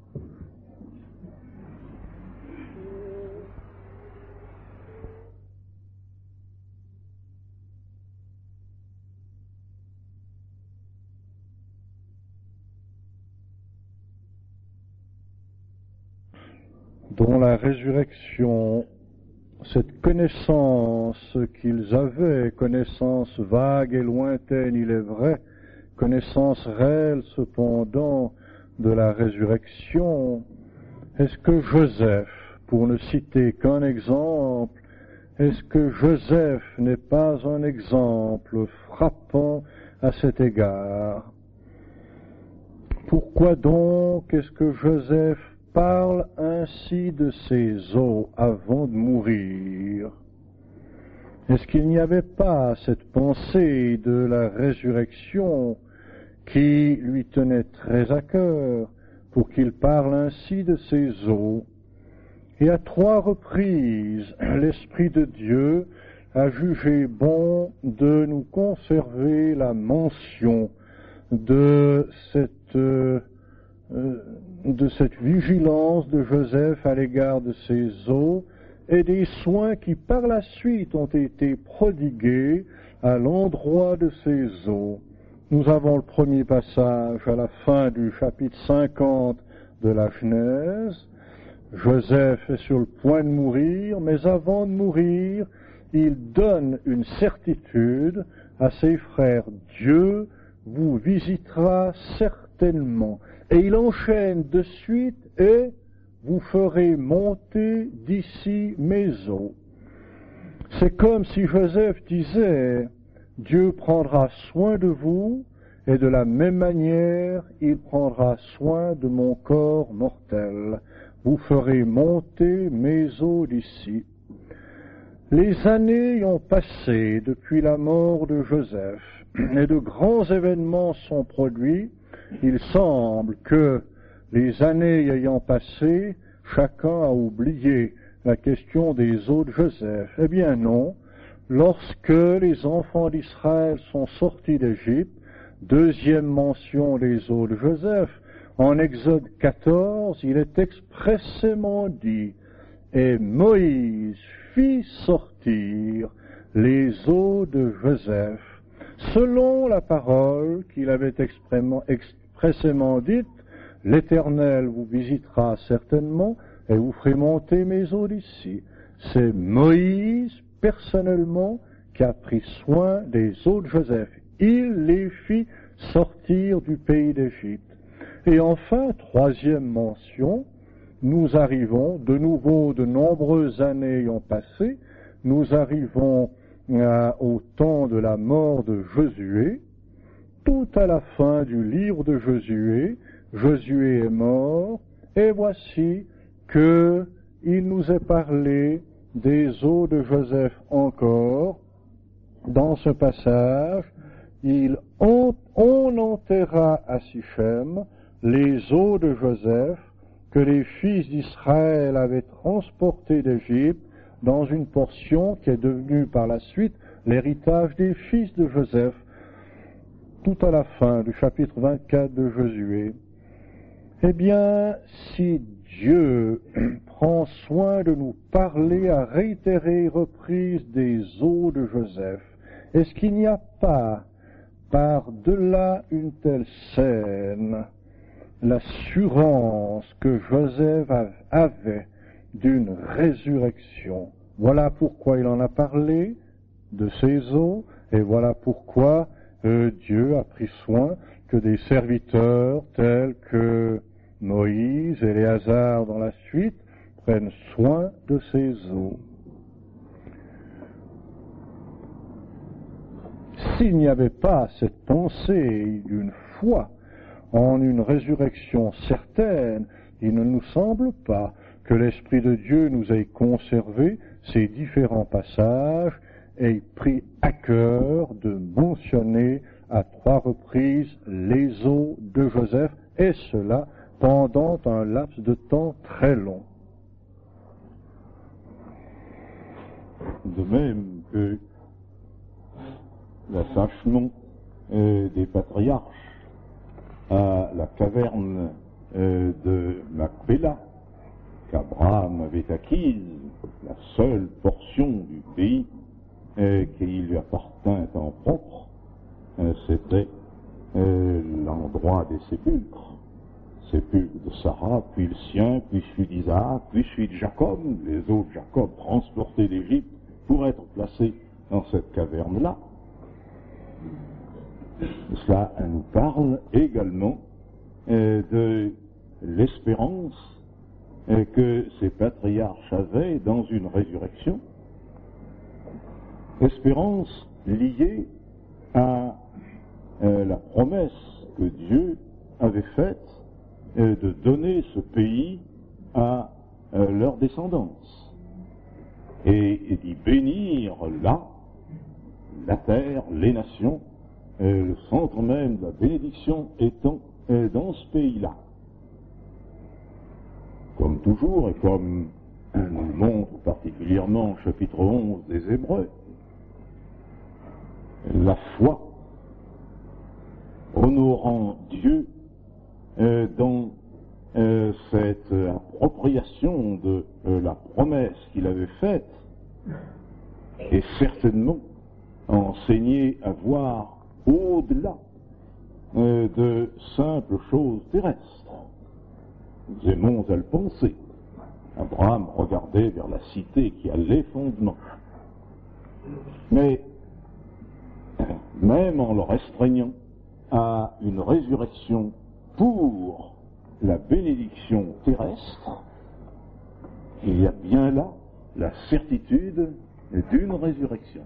Dont la résurrection, cette connaissance qu'ils avaient, connaissance vague et lointaine, il est vrai, connaissance réelle cependant de la résurrection, est-ce que Joseph, pour ne citer qu'un exemple, est-ce que Joseph n'est pas un exemple frappant à cet égard? Pourquoi donc est-ce que Joseph parle ainsi de ses os avant de mourir? Est-ce qu'il n'y avait pas cette pensée de la résurrection qui lui tenait très à cœur pour qu'il parle ainsi de ses os? Et à trois reprises, l'Esprit de Dieu a jugé bon de nous conserver la mention de cette euh, de cette vigilance de Joseph à l'égard de ses os et des soins qui par la suite ont été prodigués à l'endroit de ses os. Nous avons le premier passage à la fin du chapitre cinquante de la Genèse. Joseph est sur le point de mourir, mais avant de mourir, il donne une certitude à ses frères. Dieu vous visitera certainement. Et il enchaîne de suite, et vous ferez monter d'ici mes os. C'est comme si Joseph disait, Dieu prendra soin de vous, et de la même manière, il prendra soin de mon corps mortel. Vous ferez monter mes os d'ici. Les années ont passé depuis la mort de Joseph, et de grands événements sont produits. Il semble que, les années ayant passé, chacun a oublié la question des os de Joseph. Eh bien non, lorsque les enfants d'Israël sont sortis d'Égypte, deuxième mention des os de Joseph, en Exode quatorze, il est expressément dit, et Moïse fit sortir les os de Joseph, selon la parole qu'il avait expressément, expressément dite, l'Éternel vous visitera certainement et vous ferez monter mes os d'ici. C'est Moïse, personnellement, qui a pris soin des os de Joseph. Il les fit sortir du pays d'Égypte. Et enfin, troisième mention, nous arrivons, de nouveau, de nombreuses années ont passé, nous arrivons à, au temps de la mort de Josué. Tout à la fin du livre de Josué, Josué est mort, et voici que il nous est parlé des os de Joseph encore. Dans ce passage, il, on, on enterra à Sichem les os de Joseph que les fils d'Israël avaient transportés d'Égypte dans une portion qui est devenue par la suite l'héritage des fils de Joseph, tout à la fin du chapitre vingt-quatre de Josué. Eh bien, si Dieu prend soin de nous parler à réitérées reprises des os de Joseph, est-ce qu'il n'y a pas par-delà une telle scène, l'assurance que Joseph avait d'une résurrection. Voilà pourquoi il en a parlé de ces eaux, et voilà pourquoi euh, Dieu a pris soin que des serviteurs tels que Moïse, Éléazar dans la suite, prennent soin de ces eaux. S'il n'y avait pas cette pensée d'une foi en une résurrection certaine, il ne nous semble pas que l'Esprit de Dieu nous ait conservé ces différents passages et pris à cœur de mentionner à trois reprises les eaux de Joseph, et cela pendant un laps de temps très long. De même que l'attachement euh, des patriarches à la caverne euh, de Macpéla, qu'Abraham avait acquise, la seule portion du pays euh, qui lui appartint en propre, euh, c'était euh, l'endroit des sépulcres. Sépulcre de Sarah, puis le sien, puis celui d'Isaac, puis celui de Jacob, les autres Jacob transportés d'Égypte pour être placés dans cette caverne-là. Cela nous parle également euh, de l'espérance euh, que ces patriarches avaient dans une résurrection, espérance liée à euh, la promesse que Dieu avait faite euh, de donner ce pays à euh, leur descendance et, et d'y bénir là la terre, les nations, euh, le centre même de la bénédiction étant euh, dans ce pays-là. Comme toujours, et comme euh, nous le montre particulièrement au chapitre onze des Hébreux, la foi honorant Dieu euh, dans euh, cette appropriation de euh, la promesse qu'il avait faite, est certainement enseigner à voir au-delà euh, de simples choses terrestres. Nous aimons à le penser. Abraham regardait vers la cité qui a les fondements. Mais même en le restreignant à une résurrection pour la bénédiction terrestre, il y a bien là la certitude d'une résurrection.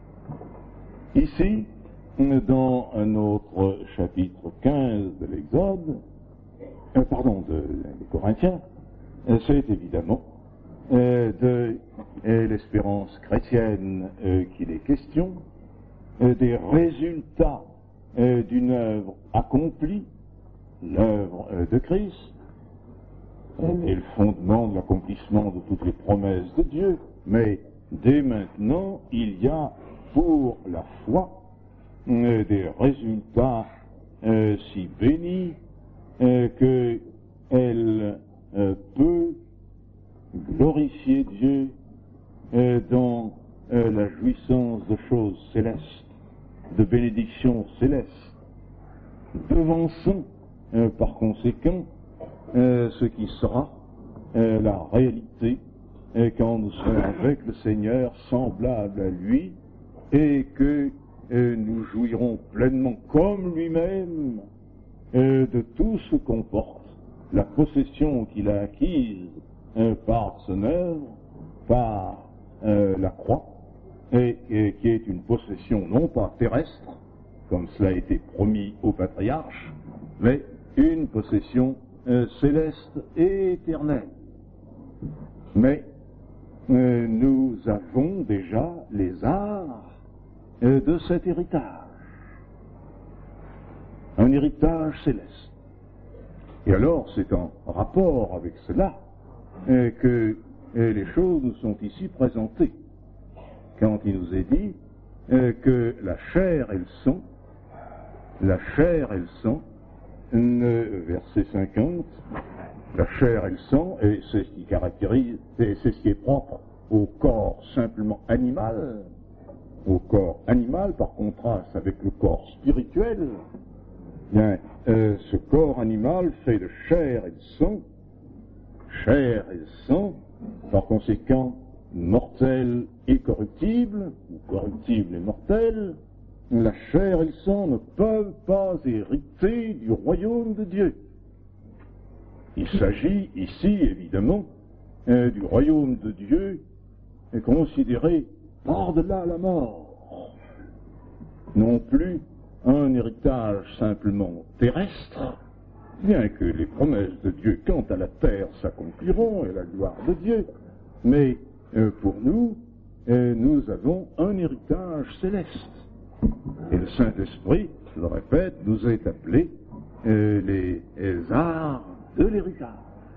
Ici, dans un autre chapitre quinze de l'Exode, euh, pardon, de, des Corinthiens, euh, c'est évidemment euh, de euh, l'espérance chrétienne euh, qu'il est question, euh, des résultats euh, d'une œuvre accomplie, l'œuvre euh, de Christ, elle est le fondement de l'accomplissement de toutes les promesses de Dieu, mais dès maintenant, il y a pour la foi euh, des résultats euh, si bénis euh, qu'elle euh, peut glorifier Dieu euh, dans euh, la jouissance de choses célestes, de bénédictions célestes, devançant euh, par conséquent euh, ce qui sera euh, la réalité euh, quand nous serons avec le Seigneur semblable à lui, et que euh, nous jouirons pleinement comme lui-même euh, de tout ce qu'on porte, la possession qu'il a acquise euh, par son œuvre, par euh, la croix, et, et qui est une possession non pas terrestre, comme cela a été promis aux patriarches, mais une possession euh, céleste et éternelle. Mais euh, nous avons déjà les arts de cet héritage, un héritage céleste. Et alors c'est en rapport avec cela euh, que euh, les choses nous sont ici présentées, quand il nous est dit euh, que la chair et le sang, la chair et le sang, euh, verset cinquante, la chair et le sang, et c'est ce qui caractérise, et c'est ce qui est propre au corps simplement animal, au corps animal, par contraste avec le corps spirituel, bien, euh, ce corps animal fait de chair et de sang, chair et de sang, par conséquent mortel et corruptible, ou corruptible et mortel. La chair et le sang ne peuvent pas hériter du royaume de Dieu. Il s'agit ici, évidemment, euh, du royaume de Dieu considéré par-delà la mort. Non plus un héritage simplement terrestre, bien que les promesses de Dieu quant à la terre s'accompliront et la gloire de Dieu, mais euh, pour nous, euh, nous avons un héritage céleste. Et le Saint-Esprit, je le répète, nous est appelé euh, les, les arts de l'héritage.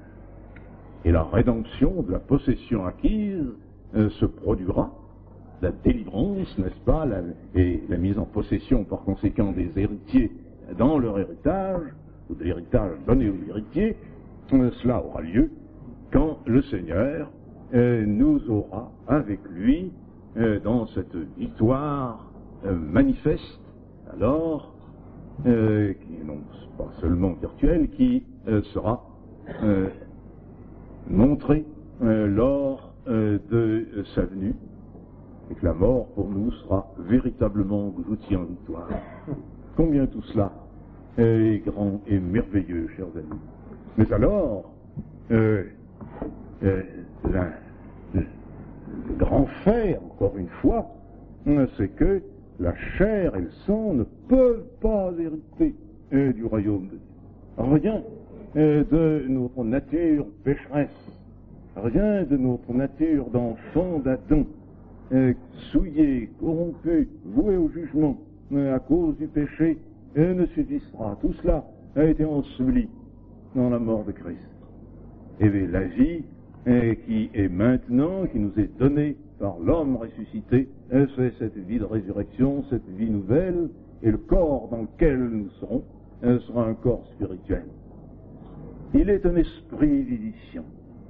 Et la rédemption de la possession acquise euh, se produira, la délivrance, n'est-ce pas, la, et la mise en possession par conséquent des héritiers dans leur héritage, ou de l'héritage donné aux héritiers, euh, cela aura lieu quand le Seigneur euh, nous aura avec lui euh, dans cette victoire euh, manifeste, alors, euh, qui non pas seulement virtuelle, qui euh, sera euh, montrée euh, lors euh, de euh, sa venue, et que la mort pour nous sera véritablement engloutie en victoire. Combien tout cela est grand et merveilleux, chers amis. Mais alors, euh, euh, la, le, le grand fait, encore une fois, c'est que la chair et le sang ne peuvent pas hériter euh, du royaume de Dieu. Rien euh, de notre nature pécheresse, rien de notre nature d'enfant d'Adam, euh, souillé, corrompu, voué au jugement euh, à cause du péché, euh, ne subsistera. Tout cela a été enseveli dans la mort de Christ. Et bien, la vie euh, qui est maintenant, qui nous est donnée par l'homme ressuscité, euh, c'est cette vie de résurrection, cette vie nouvelle, et le corps dans lequel nous serons euh, sera un corps spirituel. Il est un esprit vivifiant.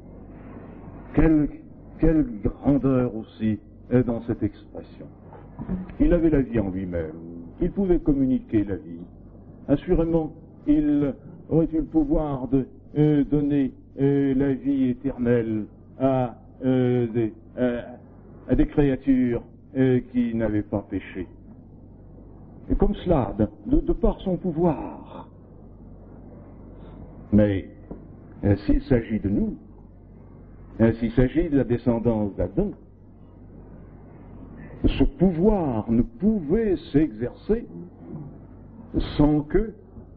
Quelle, quelle grandeur aussi euh, dans cette expression. Il avait la vie en lui-même. Il pouvait communiquer la vie. Assurément, il aurait eu le pouvoir de euh, donner euh, la vie éternelle à, euh, des, euh, à des créatures euh, qui n'avaient pas péché. Et comme cela, de, de par son pouvoir. Mais euh, s'il s'agit de nous, euh, s'il s'agit de la descendance d'Adam, ce pouvoir ne pouvait s'exercer sans que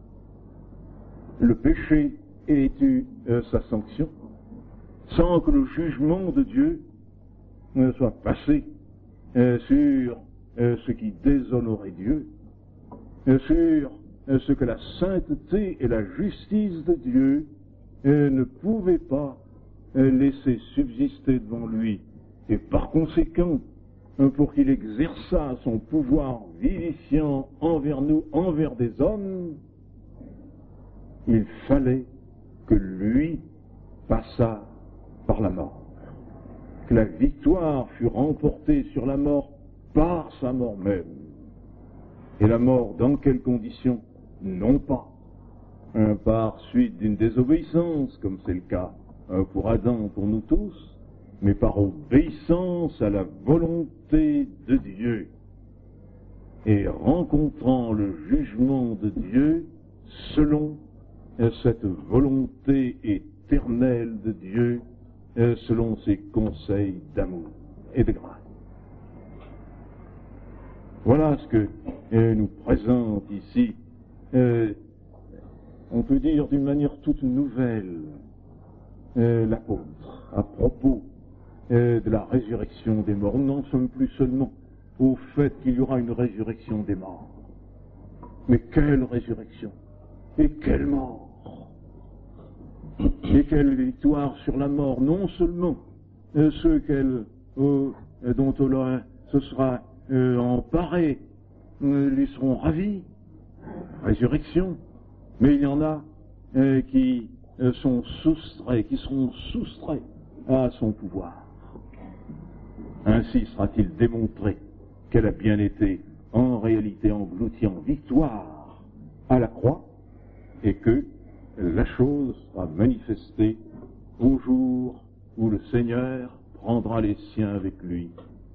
le péché ait eu euh, sa sanction, sans que le jugement de Dieu ne soit passé euh, sur euh, ce qui déshonorait Dieu, euh, sur euh, ce que la sainteté et la justice de Dieu euh, ne pouvaient pas euh, laisser subsister devant lui. Et par conséquent, pour qu'il exerçât son pouvoir vivifiant envers nous, envers des hommes, il fallait que lui passât par la mort. Que la victoire fût remportée sur la mort par sa mort même. Et la mort dans quelles conditions? Non pas hein, par suite d'une désobéissance, comme c'est le cas hein, pour Adam, pour nous tous, mais par obéissance à la volonté de Dieu, et rencontrant le jugement de Dieu selon cette volonté éternelle de Dieu, selon ses conseils d'amour et de grâce. Voilà ce que nous présente ici, on peut dire d'une manière toute nouvelle, l'apôtre à propos Euh, de la résurrection des morts. Nous n'en sommes plus seulement au fait qu'il y aura une résurrection des morts. Mais quelle résurrection! Et quelle mort! Et quelle victoire sur la mort! Non seulement euh, ceux qu'elle, euh, dont Olin se sera euh, emparé euh, lui seront ravis, résurrection, mais il y en a euh, qui euh, sont soustraits, qui seront soustraits à son pouvoir. Ainsi sera-t-il démontré qu'elle a bien été en réalité engloutie en victoire à la croix, et que la chose sera manifestée au jour où le Seigneur prendra les siens avec lui.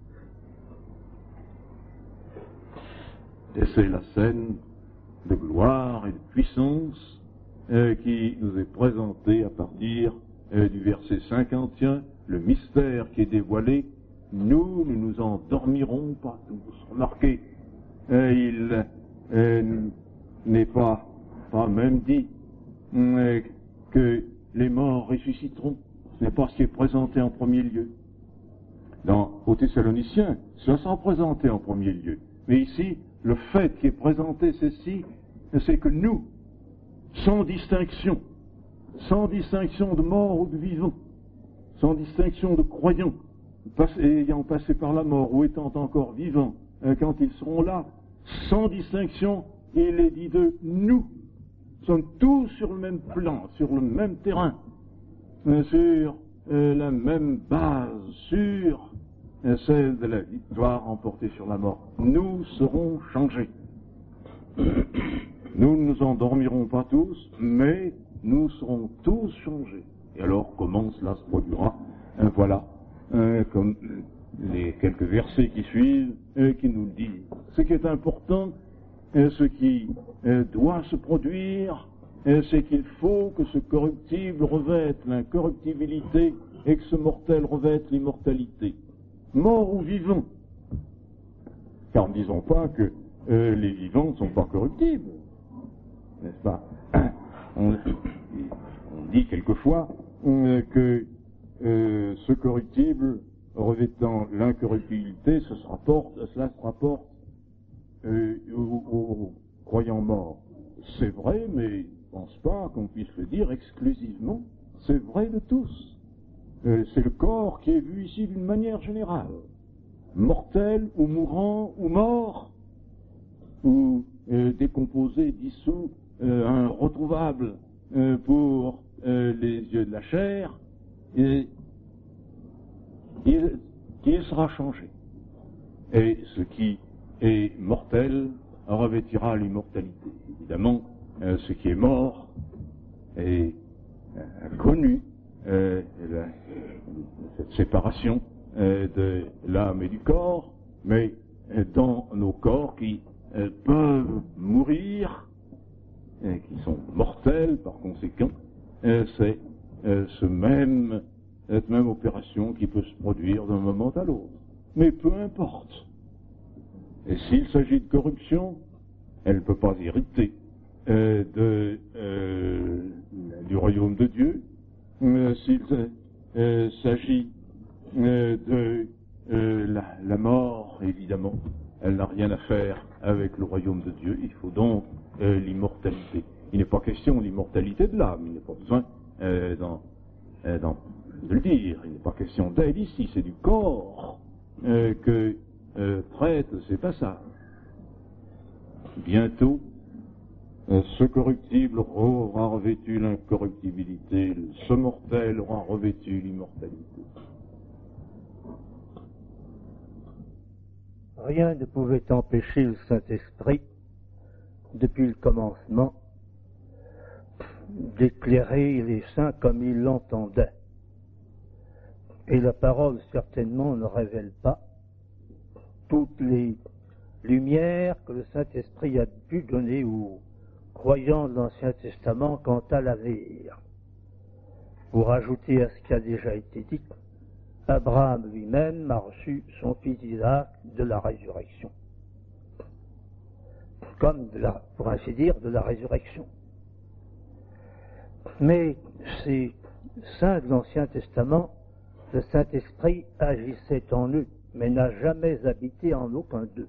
Et c'est la scène de gloire et de puissance euh, qui nous est présentée à partir euh, du verset cinquante et un, le mystère qui est dévoilé. Nous, nous nous endormirons pas tous. Remarquez, euh, il euh, n'est pas, pas même dit euh, que les morts ressusciteront. Ce n'est pas ce qui est présenté en premier lieu. Dans, aux Thessaloniciens, ça sera présenté en premier lieu. Mais ici, le fait qui est présenté, ceci, c'est que nous, sans distinction, sans distinction de mort ou de vivant, sans distinction de croyants, ayant passé par la mort ou étant encore vivants, quand ils seront là, sans distinction, il est dit de nous, sommes tous sur le même plan, sur le même terrain, sur la même base, sur celle de la victoire remportée sur la mort. Nous serons changés. Nous ne nous endormirons pas tous, mais nous serons tous changés. Et alors, comment cela se produira? Voilà, euh, comme les quelques versets qui suivent, euh, qui nous le disent. Ce qui est important, euh, ce qui euh, doit se produire, euh, c'est qu'il faut que ce corruptible revête l'incorruptibilité et que ce mortel revête l'immortalité. Mort ou vivant. Car ne disons pas que euh, les vivants ne sont pas corruptibles. N'est-ce pas? on, on dit quelquefois euh, que euh, ce corruptible revêtant l'incorruptibilité, ce se rapporte, cela se rapporte euh, aux, aux croyants morts. C'est vrai, mais je ne pense pas qu'on puisse le dire exclusivement. C'est vrai de tous. Euh, c'est le corps qui est vu ici d'une manière générale. Mortel ou mourant ou mort, ou euh, décomposé, dissous, euh, inretrouvable euh, pour euh, les yeux de la chair, et il, il sera changé. Et ce qui est mortel revêtira l'immortalité. Évidemment, euh, ce qui est mort est euh, connu. Euh, la, cette séparation euh, de l'âme et du corps, mais euh, dans nos corps qui euh, peuvent mourir, euh, qui sont mortels par conséquent, euh, c'est euh, ce même, cette même opération qui peut se produire d'un moment à l'autre. Mais peu importe. Et s'il s'agit de corruption, elle ne peut pas hériter euh, de, euh, du royaume de Dieu. Euh, s'il euh, s'agit euh, de euh, la, la mort, évidemment, elle n'a rien à faire avec le royaume de Dieu. Il faut donc euh, l'immortalité. Il n'est pas question de l'immortalité de l'âme, il n'est pas besoin euh, d'en, euh, d'en, de le dire. Il n'est pas question d'elle ici, c'est du corps euh, que euh, traite ces passages. Bientôt, ce corruptible aura revêtu l'incorruptibilité, ce mortel aura revêtu l'immortalité. Rien ne pouvait empêcher le Saint-Esprit, depuis le commencement, d'éclairer les saints comme il l'entendait. Et la parole, certainement, ne révèle pas toutes les lumières que le Saint-Esprit a pu donner aux croyants de l'Ancien Testament quant à l'avenir. Pour ajouter à ce qui a déjà été dit, Abraham lui-même a reçu son fils Isaac de la résurrection. Comme, de la, pour ainsi dire, de la résurrection. Mais ces saints de l'Ancien Testament, le Saint-Esprit agissait en eux, mais n'a jamais habité en aucun d'eux.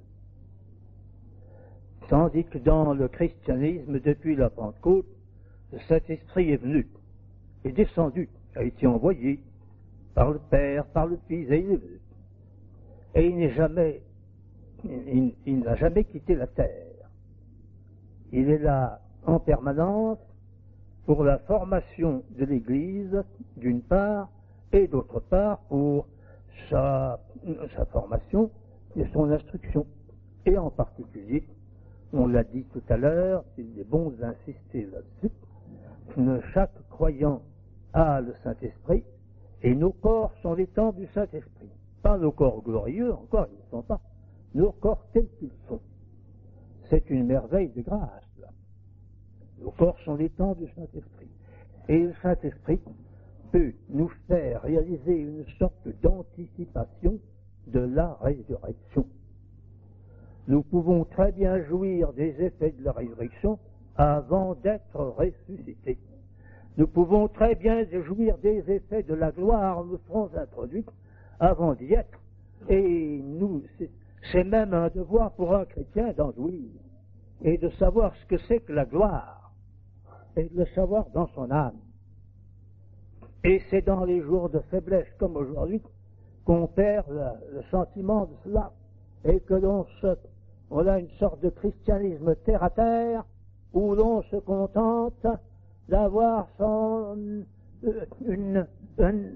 Tandis que dans le christianisme, depuis la Pentecôte, le Saint-Esprit est venu, est descendu, a été envoyé par le Père, par le Fils, et il est venu. Et il n'est jamais, il, il n'a jamais quitté la terre. Il est là en permanence pour la formation de l'Église, d'une part, et d'autre part pour sa, sa formation et son instruction. Et en particulier, on l'a dit tout à l'heure, il est bon d'insister là-dessus, que chaque croyant a le Saint-Esprit, et nos corps sont les temples du Saint-Esprit. Pas nos corps glorieux, encore ils ne sont pas, nos corps tels qu'ils sont. C'est une merveille de grâce, là. Nos corps sont les temples du Saint-Esprit. Et le Saint-Esprit peut nous faire réaliser une sorte d'anticipation de la résurrection. Nous pouvons très bien jouir des effets de la résurrection avant d'être ressuscités. Nous pouvons très bien jouir des effets de la gloire nous serons introduits avant d'y être. Et nous, c'est, c'est même un devoir pour un chrétien d'en jouir et de savoir ce que c'est que la gloire et de le savoir dans son âme. Et c'est dans les jours de faiblesse comme aujourd'hui qu'on perd le, le sentiment de cela et que l'on se, on a une sorte de christianisme terre à terre où l'on se contente d'avoir son, une, une,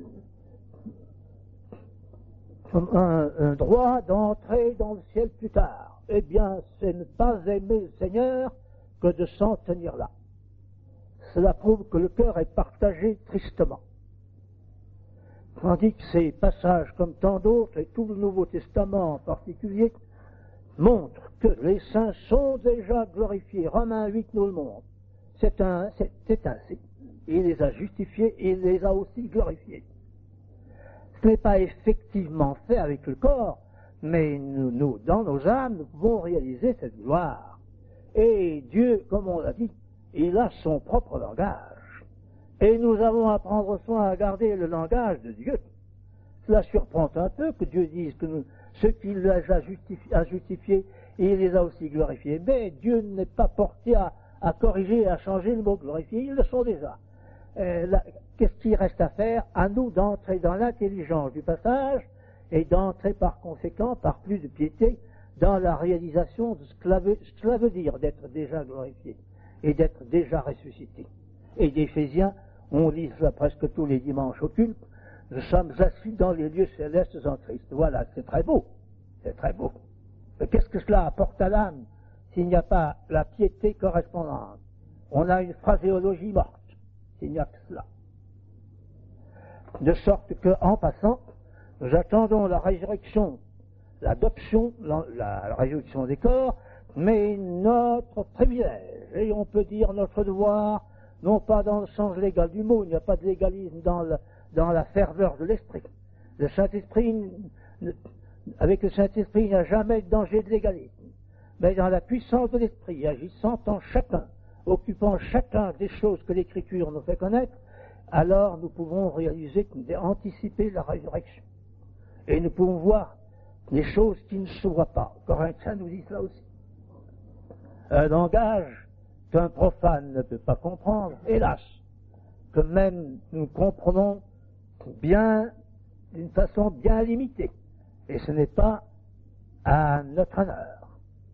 un, un droit d'entrer dans le ciel plus tard. Eh bien, c'est ne pas aimer le Seigneur que de s'en tenir là. Cela prouve que le cœur est partagé tristement. Tandis que ces passages, comme tant d'autres, et tout le Nouveau Testament en particulier, montrent que les saints sont déjà glorifiés. Romains huit nous le montre. C'est, un, c'est, c'est ainsi. Il les a justifiés, il les a aussi glorifiés. Ce n'est pas effectivement fait avec le corps, mais nous, nous, dans nos âmes, nous pouvons réaliser cette gloire. Et Dieu, comme on l'a dit, il a son propre langage. Et nous avons à prendre soin à garder le langage de Dieu. Cela surprend un peu que Dieu dise que nous, ceux qui les a justifiés, a justifiés, il les a aussi glorifiés. Mais Dieu n'est pas porté à, à corriger, à changer le mot glorifié, ils le sont déjà. Euh, là, qu'est-ce qu'il reste à faire? À nous d'entrer dans l'intelligence du passage et d'entrer par conséquent, par plus de piété, dans la réalisation de ce que cela veut, ce que cela veut dire d'être déjà glorifié et d'être déjà ressuscité. Et d'Éphésiens, on lit cela presque tous les dimanches au culte, nous sommes assis dans les lieux célestes en Christ. Voilà, c'est très beau, c'est très beau. Mais qu'est-ce que cela apporte à l'âme s'il n'y a pas la piété correspondante? On a une phraséologie morte s'il n'y a que cela. De sorte que, en passant, nous attendons la résurrection, l'adoption, la, la, la résurrection des corps, mais notre privilège, et on peut dire notre devoir, non pas dans le sens légal du mot, il n'y a pas de légalisme dans, le, dans la ferveur de l'esprit. Le Saint-Esprit, avec le Saint-Esprit, il n'y a jamais de danger de légalisme. Mais dans la puissance de l'esprit, agissant en chacun, occupant chacun des choses que l'Écriture nous fait connaître, alors nous pouvons réaliser, anticiper la résurrection. Et nous pouvons voir les choses qui ne se voient pas. Corinthiens nous dit cela aussi. Un langage qu'un profane ne peut pas comprendre, hélas, que même nous comprenons bien, d'une façon bien limitée. Et ce n'est pas à notre honneur.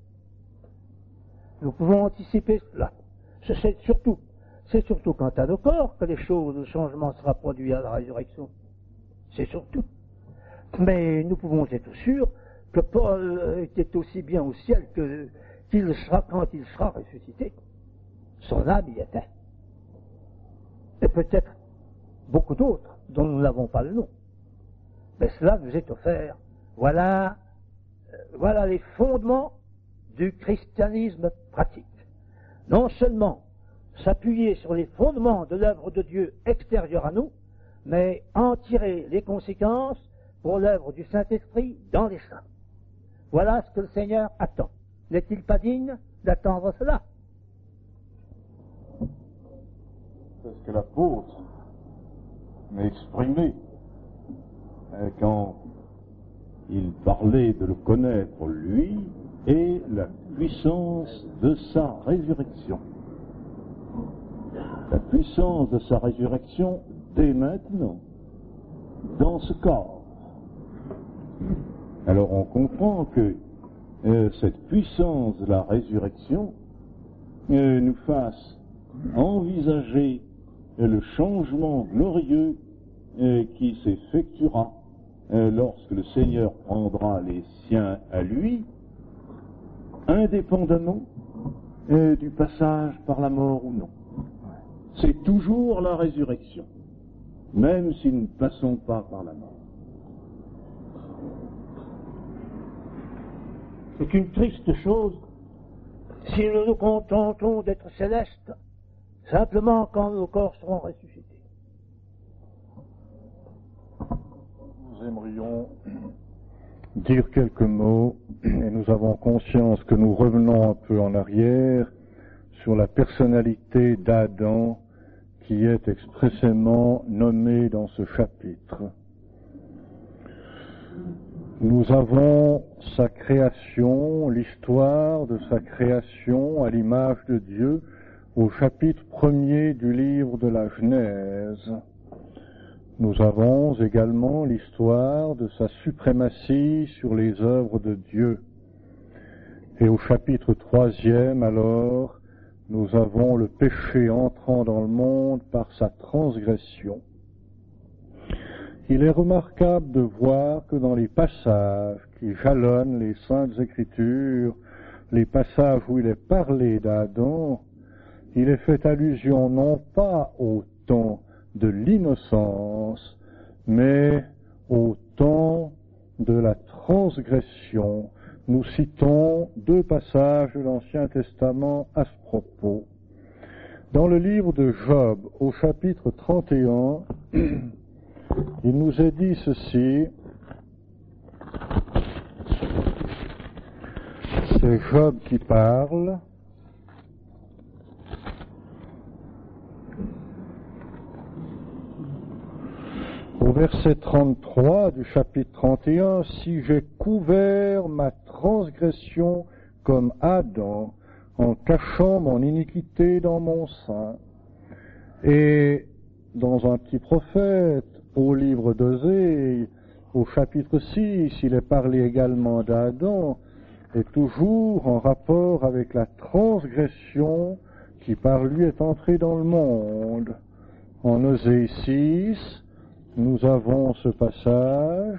Nous pouvons anticiper cela. C'est surtout, c'est surtout quant à nos corps que les choses, le changement sera produit à la résurrection. C'est surtout. Mais nous pouvons être sûrs que Paul était aussi bien au ciel que, qu'il sera quand il sera ressuscité. Son âme y était. Et peut-être beaucoup d'autres dont nous n'avons pas le nom. Mais cela nous est offert. Voilà, euh, voilà les fondements du christianisme pratique. Non seulement s'appuyer sur les fondements de l'œuvre de Dieu extérieure à nous, mais en tirer les conséquences pour l'œuvre du Saint-Esprit dans les saints. Voilà ce que le Seigneur attend. N'est-il pas digne d'attendre cela? C'est ce que l'apôtre m'a exprimé quand il parlait de le connaître, lui, et la puissance de sa résurrection. La puissance de sa résurrection dès maintenant, dans ce corps. Alors on comprend que euh, cette puissance de la résurrection euh, nous fasse envisager euh, le changement glorieux euh, qui s'effectuera euh, lorsque le Seigneur prendra les siens à lui, indépendamment euh, du passage par la mort ou non. C'est toujours la résurrection, même si nous ne passons pas par la mort. C'est une triste chose si nous nous contentons d'être célestes simplement quand nos corps seront ressuscités. Nous aimerions dire quelques mots, et nous avons conscience que nous revenons un peu en arrière sur la personnalité d'Adam qui est expressément nommée dans ce chapitre. Nous avons sa création, l'histoire de sa création à l'image de Dieu au chapitre premier du livre de la Genèse. Nous avons également l'histoire de sa suprématie sur les œuvres de Dieu. Et au chapitre troisième, alors, nous avons le péché entrant dans le monde par sa transgression. Il est remarquable de voir que dans les passages qui jalonnent les Saintes Écritures, les passages où il est parlé d'Adam, il est fait allusion non pas au temps de l'innocence, mais au temps de la transgression. Nous citons deux passages de l'Ancien Testament à ce propos. Dans le livre de Job, au chapitre trente et un, il nous est dit ceci, c'est Job qui parle, au verset trente-trois du chapitre trente et un, « Si j'ai couvert ma transgression comme Adam, en cachant mon iniquité dans mon sein. » Et dans un petit prophète, au livre d'Osée, au chapitre six, il est parlé également d'Adam, et toujours en rapport avec la transgression qui par lui est entrée dans le monde. En Osée six, nous avons ce passage,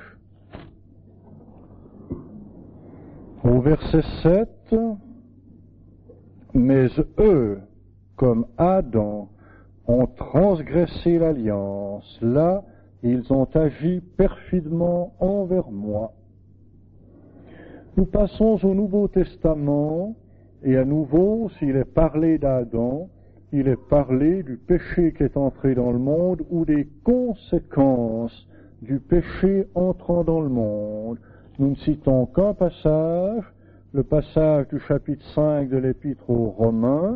au verset sept, « Mais eux, comme Adam, ont transgressé l'alliance, là, ils ont agi perfidement envers moi. » Nous passons au Nouveau Testament, et à nouveau, s'il est parlé d'Adam, il est parlé du péché qui est entré dans le monde ou des conséquences du péché entrant dans le monde. Nous ne citons qu'un passage, le passage du chapitre cinq de l'Épître aux Romains,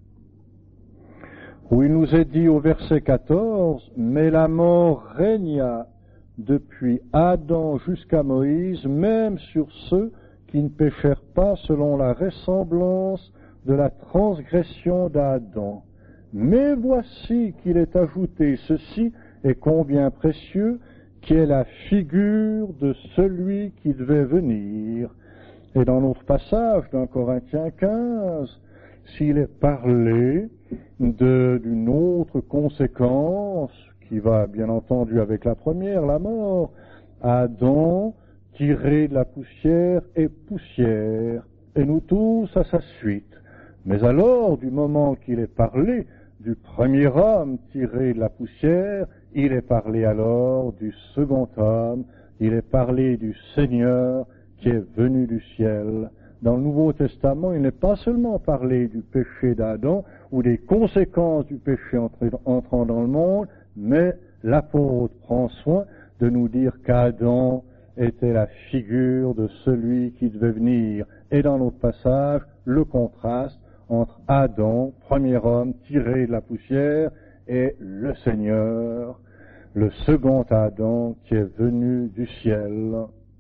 où il nous est dit au verset quatorze, « Mais la mort régna depuis Adam jusqu'à Moïse, même sur ceux qui ne péchèrent pas selon la ressemblance de la transgression d'Adam. Mais voici qu'il est ajouté ceci, et combien précieux, qui est la figure de celui qui devait venir. » Et dans notre passage d'un Corinthiens quinze, s'il est parlé de, d'une autre conséquence, qui va bien entendu avec la première, la mort, Adam, tiré de la poussière et poussière, et nous tous à sa suite. Mais alors, du moment qu'il est parlé du premier homme tiré de la poussière, il est parlé alors du second homme, il est parlé du Seigneur qui est venu du ciel. Dans le Nouveau Testament, il n'est pas seulement parlé du péché d'Adam ou des conséquences du péché entrant dans le monde, mais l'apôtre prend soin de nous dire qu'Adam était la figure de celui qui devait venir. Et dans notre passage, le contraste entre Adam, premier homme tiré de la poussière, et le Seigneur, le second Adam qui est venu du ciel.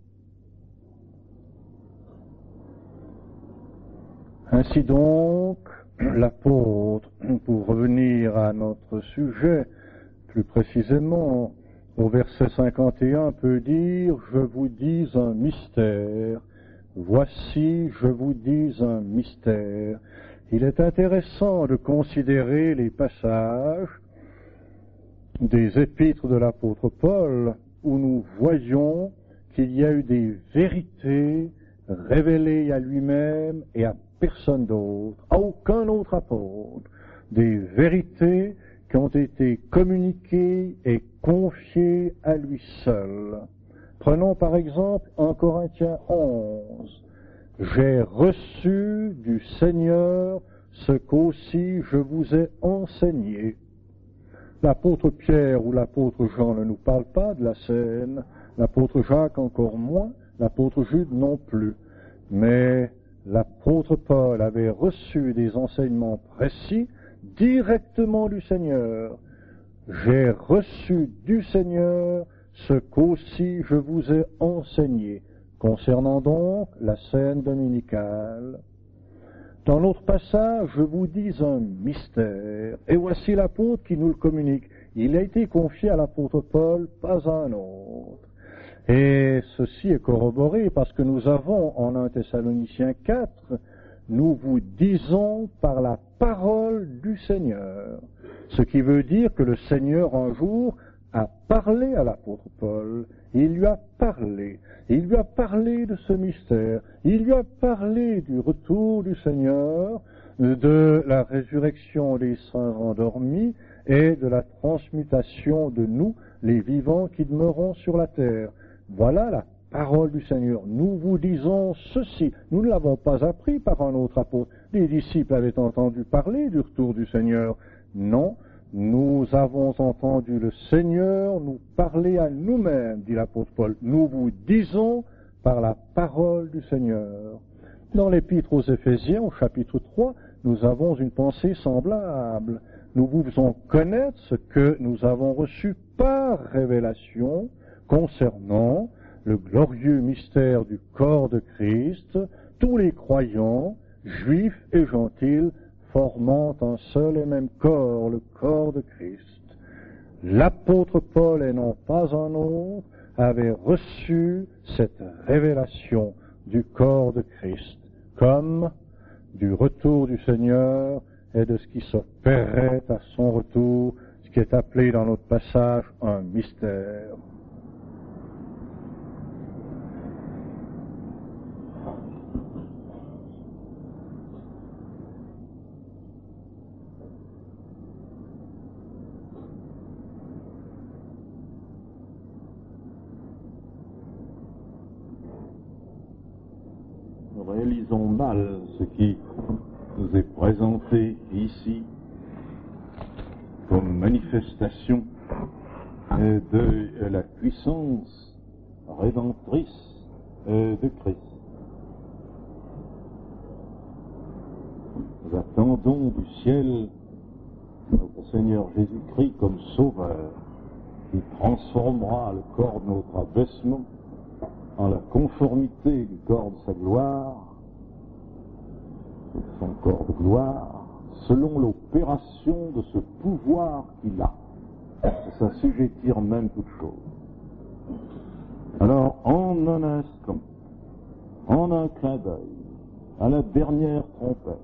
Ainsi donc, l'apôtre, pour revenir à notre sujet plus précisément, au verset cinquante et un peut dire « Je vous dis un mystère, voici, je vous dis un mystère ». Il est intéressant de considérer les passages des épîtres de l'apôtre Paul où nous voyons qu'il y a eu des vérités révélées à lui-même et à personne d'autre, à aucun autre apôtre, des vérités qui ont été communiquées et confiées à lui seul. Prenons par exemple un Corinthiens onze. J'ai reçu du Seigneur ce qu'aussi je vous ai enseigné. L'apôtre Pierre ou l'apôtre Jean ne nous parle pas de la scène, l'apôtre Jacques encore moins, l'apôtre Jude non plus. Mais l'apôtre Paul avait reçu des enseignements précis directement du Seigneur. J'ai reçu du Seigneur ce qu'aussi je vous ai enseigné, concernant donc la scène dominicale. Dans notre passage, je vous dis un mystère, et voici l'apôtre qui nous le communique. Il a été confié à l'apôtre Paul, pas à un autre. Et ceci est corroboré parce que nous avons en un Thessaloniciens quatre, nous vous disons par la parole du Seigneur. Ce qui veut dire que le Seigneur un jour a parlé à l'apôtre Paul, il lui a parlé, il lui a parlé de ce mystère, il lui a parlé du retour du Seigneur, de la résurrection des saints endormis et de la transmutation de nous, les vivants qui demeurons sur la terre. Voilà la parole du Seigneur. Nous vous disons ceci. Nous ne l'avons pas appris par un autre apôtre. Les disciples avaient entendu parler du retour du Seigneur. Non, nous avons entendu le Seigneur nous parler à nous-mêmes, dit l'apôtre Paul. Nous vous disons par la parole du Seigneur. Dans l'épître aux Éphésiens, au chapitre trois, nous avons une pensée semblable. Nous vous faisons connaître ce que nous avons reçu par révélation concernant le glorieux mystère du corps de Christ, tous les croyants, juifs et gentils, formant un seul et même corps, le corps de Christ. L'apôtre Paul, et non pas un autre, avait reçu cette révélation du corps de Christ, comme du retour du Seigneur et de ce qui s'opérait à son retour, ce qui est appelé dans notre passage un mystère. Nous réalisons mal ce qui nous est présenté ici comme manifestation de la puissance rédemptrice de Christ. Nous attendons du ciel notre Seigneur Jésus-Christ comme Sauveur, qui transformera le corps de notre abaissement en la conformité du corps de sa gloire, de son corps de gloire, selon l'opération de ce pouvoir qu'il a, de s'assujettir même toute chose. Alors, en un instant, en un clin d'œil, à la dernière trompette,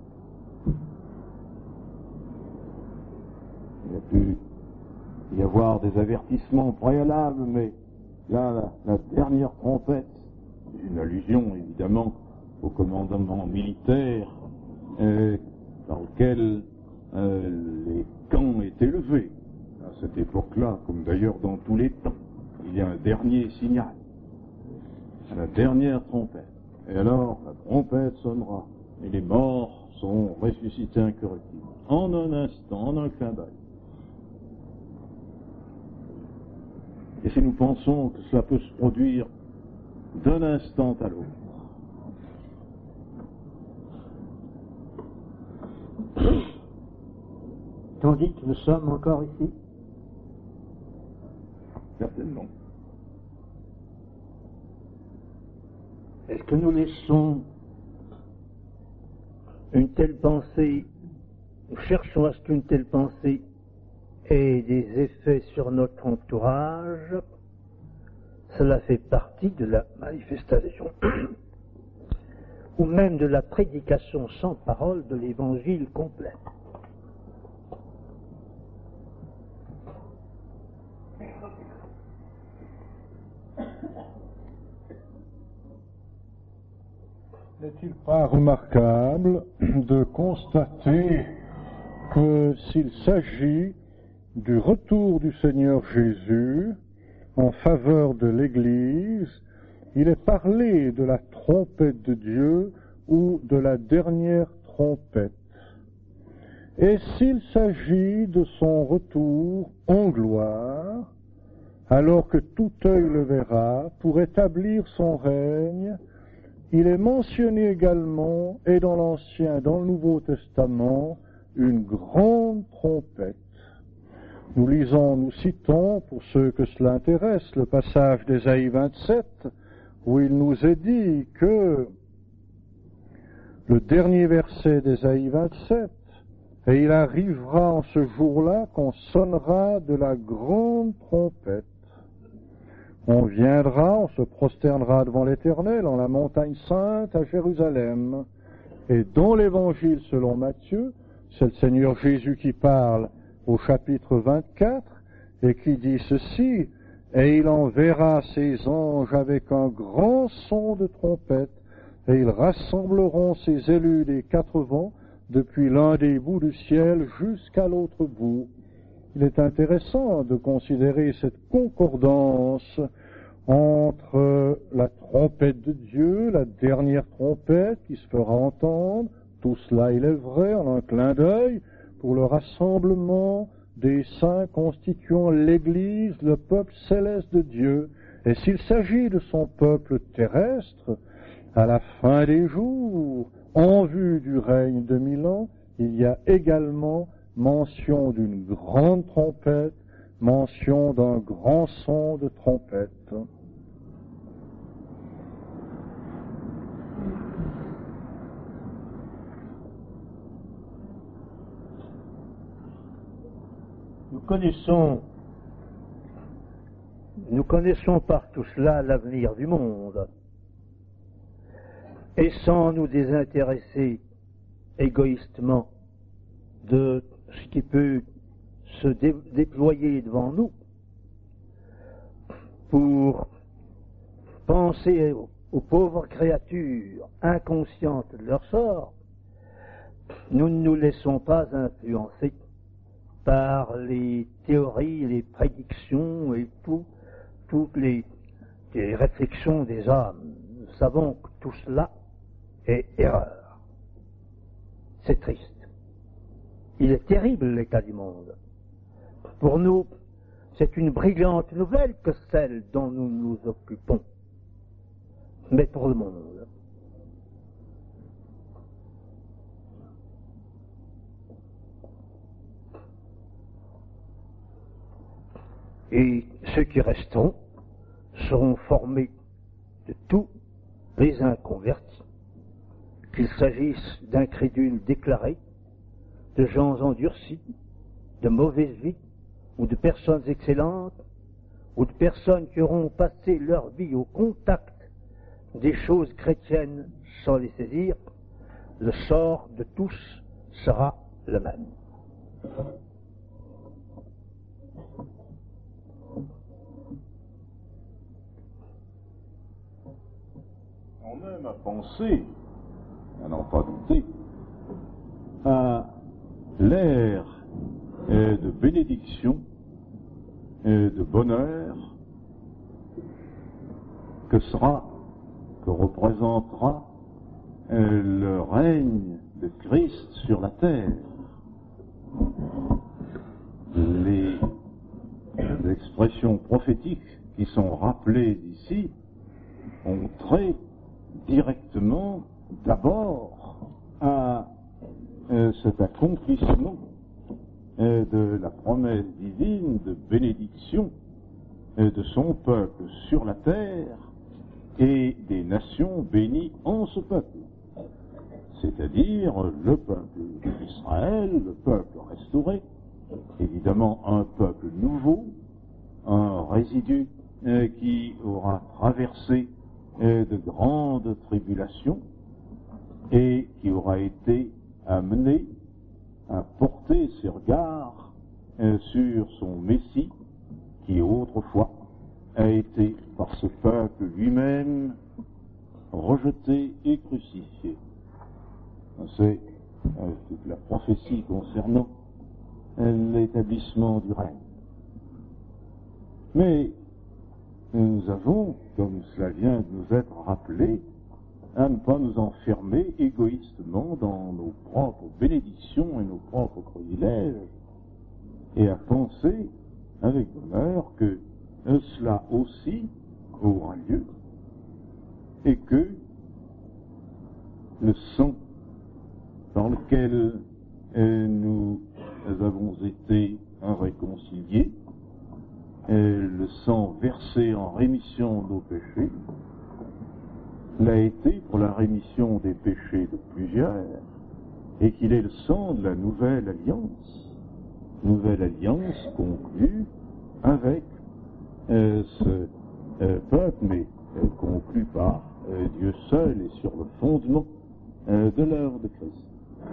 il y a pu y avoir des avertissements préalables, mais là, la, la dernière trompette, une allusion évidemment au commandement militaire euh, par lequel euh, les camps étaient levés. À cette époque-là, comme d'ailleurs dans tous les temps, il y a un dernier signal, à la dernière trompette. Et alors, la trompette sonnera, et les morts seront ressuscités incorruptibles. En un instant, en un clin d'œil. Et si nous pensons que cela peut se produire d'un instant à l'autre, tandis que nous sommes encore ici, certainement. Est-ce que nous laissons une telle pensée, nous cherchons à ce qu'une telle pensée ait des effets sur notre entourage? Cela fait partie de la manifestation ou même de la prédication sans parole de l'évangile complet. N'est-il pas remarquable de constater que s'il s'agit du retour du Seigneur Jésus en faveur de l'Église, il est parlé de la trompette de Dieu ou de la dernière trompette. Et s'il s'agit de son retour en gloire, alors que tout œil le verra, pour établir son règne, il est mentionné également, et dans l'Ancien et dans le Nouveau Testament, une grande trompette. Nous lisons, nous citons, pour ceux que cela intéresse, le passage d'Ésaïe vingt-sept, où il nous est dit que le dernier verset d'Ésaïe vingt-sept, et il arrivera en ce jour-là qu'on sonnera de la grande trompette. On viendra, on se prosternera devant l'Éternel en la montagne sainte à Jérusalem. Et dans l'Évangile selon Matthieu, c'est le Seigneur Jésus qui parle au chapitre vingt-quatre et qui dit ceci: et il enverra ses anges avec un grand son de trompette, et ils rassembleront ses élus des quatre vents, depuis l'un des bouts du ciel jusqu'à l'autre bout. Il est intéressant de considérer cette concordance entre la trompette de Dieu, la dernière trompette qui se fera entendre, tout cela il est vrai en un clin d'œil, pour le rassemblement des saints constituant l'Église, le peuple céleste de Dieu. Et s'il s'agit de son peuple terrestre, à la fin des jours, en vue du règne de mille ans, il y a également mention d'une grande trompette, mention d'un grand son de trompette. Nous connaissons, nous connaissons par tout cela l'avenir du monde. Et sans nous désintéresser égoïstement de ce qui peut se dé- déployer devant nous, pour penser aux, aux pauvres créatures inconscientes de leur sort, nous ne nous laissons pas influencer par les théories, les prédictions et tout, toutes les, les réflexions des hommes. Nous savons que tout cela est erreur. C'est triste. Il est terrible l'état du monde. Pour nous, c'est une brillante nouvelle que celle dont nous nous occupons. Mais pour le monde, et ceux qui resteront seront formés de tous les inconvertis, qu'il s'agisse d'incrédules déclarés, de gens endurcis, de mauvaise vie, ou de personnes excellentes, ou de personnes qui auront passé leur vie au contact des choses chrétiennes sans les saisir, le sort de tous sera le même. On même à penser, à n'en pas douter, à l'ère de bénédiction et de bonheur que sera, que représentera le règne de Christ sur la terre. Les expressions prophétiques qui sont rappelées ici ont trait directement d'abord à euh, cet accomplissement euh, de la promesse divine de bénédiction euh, de son peuple sur la terre et des nations bénies en ce peuple, c'est-à-dire le peuple d'Israël, le peuple restauré, évidemment un peuple nouveau, un résidu euh, qui aura traversé euh, de grandes tribulations et qui aura été amené à porter ses regards euh, sur son Messie qui autrefois a été par ce peuple lui-même rejeté et crucifié. C'est euh, toute la prophétie concernant euh, l'établissement du règne. Mais nous avons, comme cela vient de nous être rappelé, à ne pas nous enfermer égoïstement dans nos propres bénédictions et nos propres privilèges, et à penser avec bonheur que euh, cela aussi aura lieu, et que le sang dans lequel euh, nous avons été réconciliés, euh, le sang versé en rémission de nos péchés, l'a été pour la rémission des péchés de plusieurs, et qu'il est le sang de la nouvelle alliance, nouvelle alliance conclue avec euh, ce euh, peuple, mais euh, conclue par euh, Dieu seul et sur le fondement euh, de l'œuvre de Christ.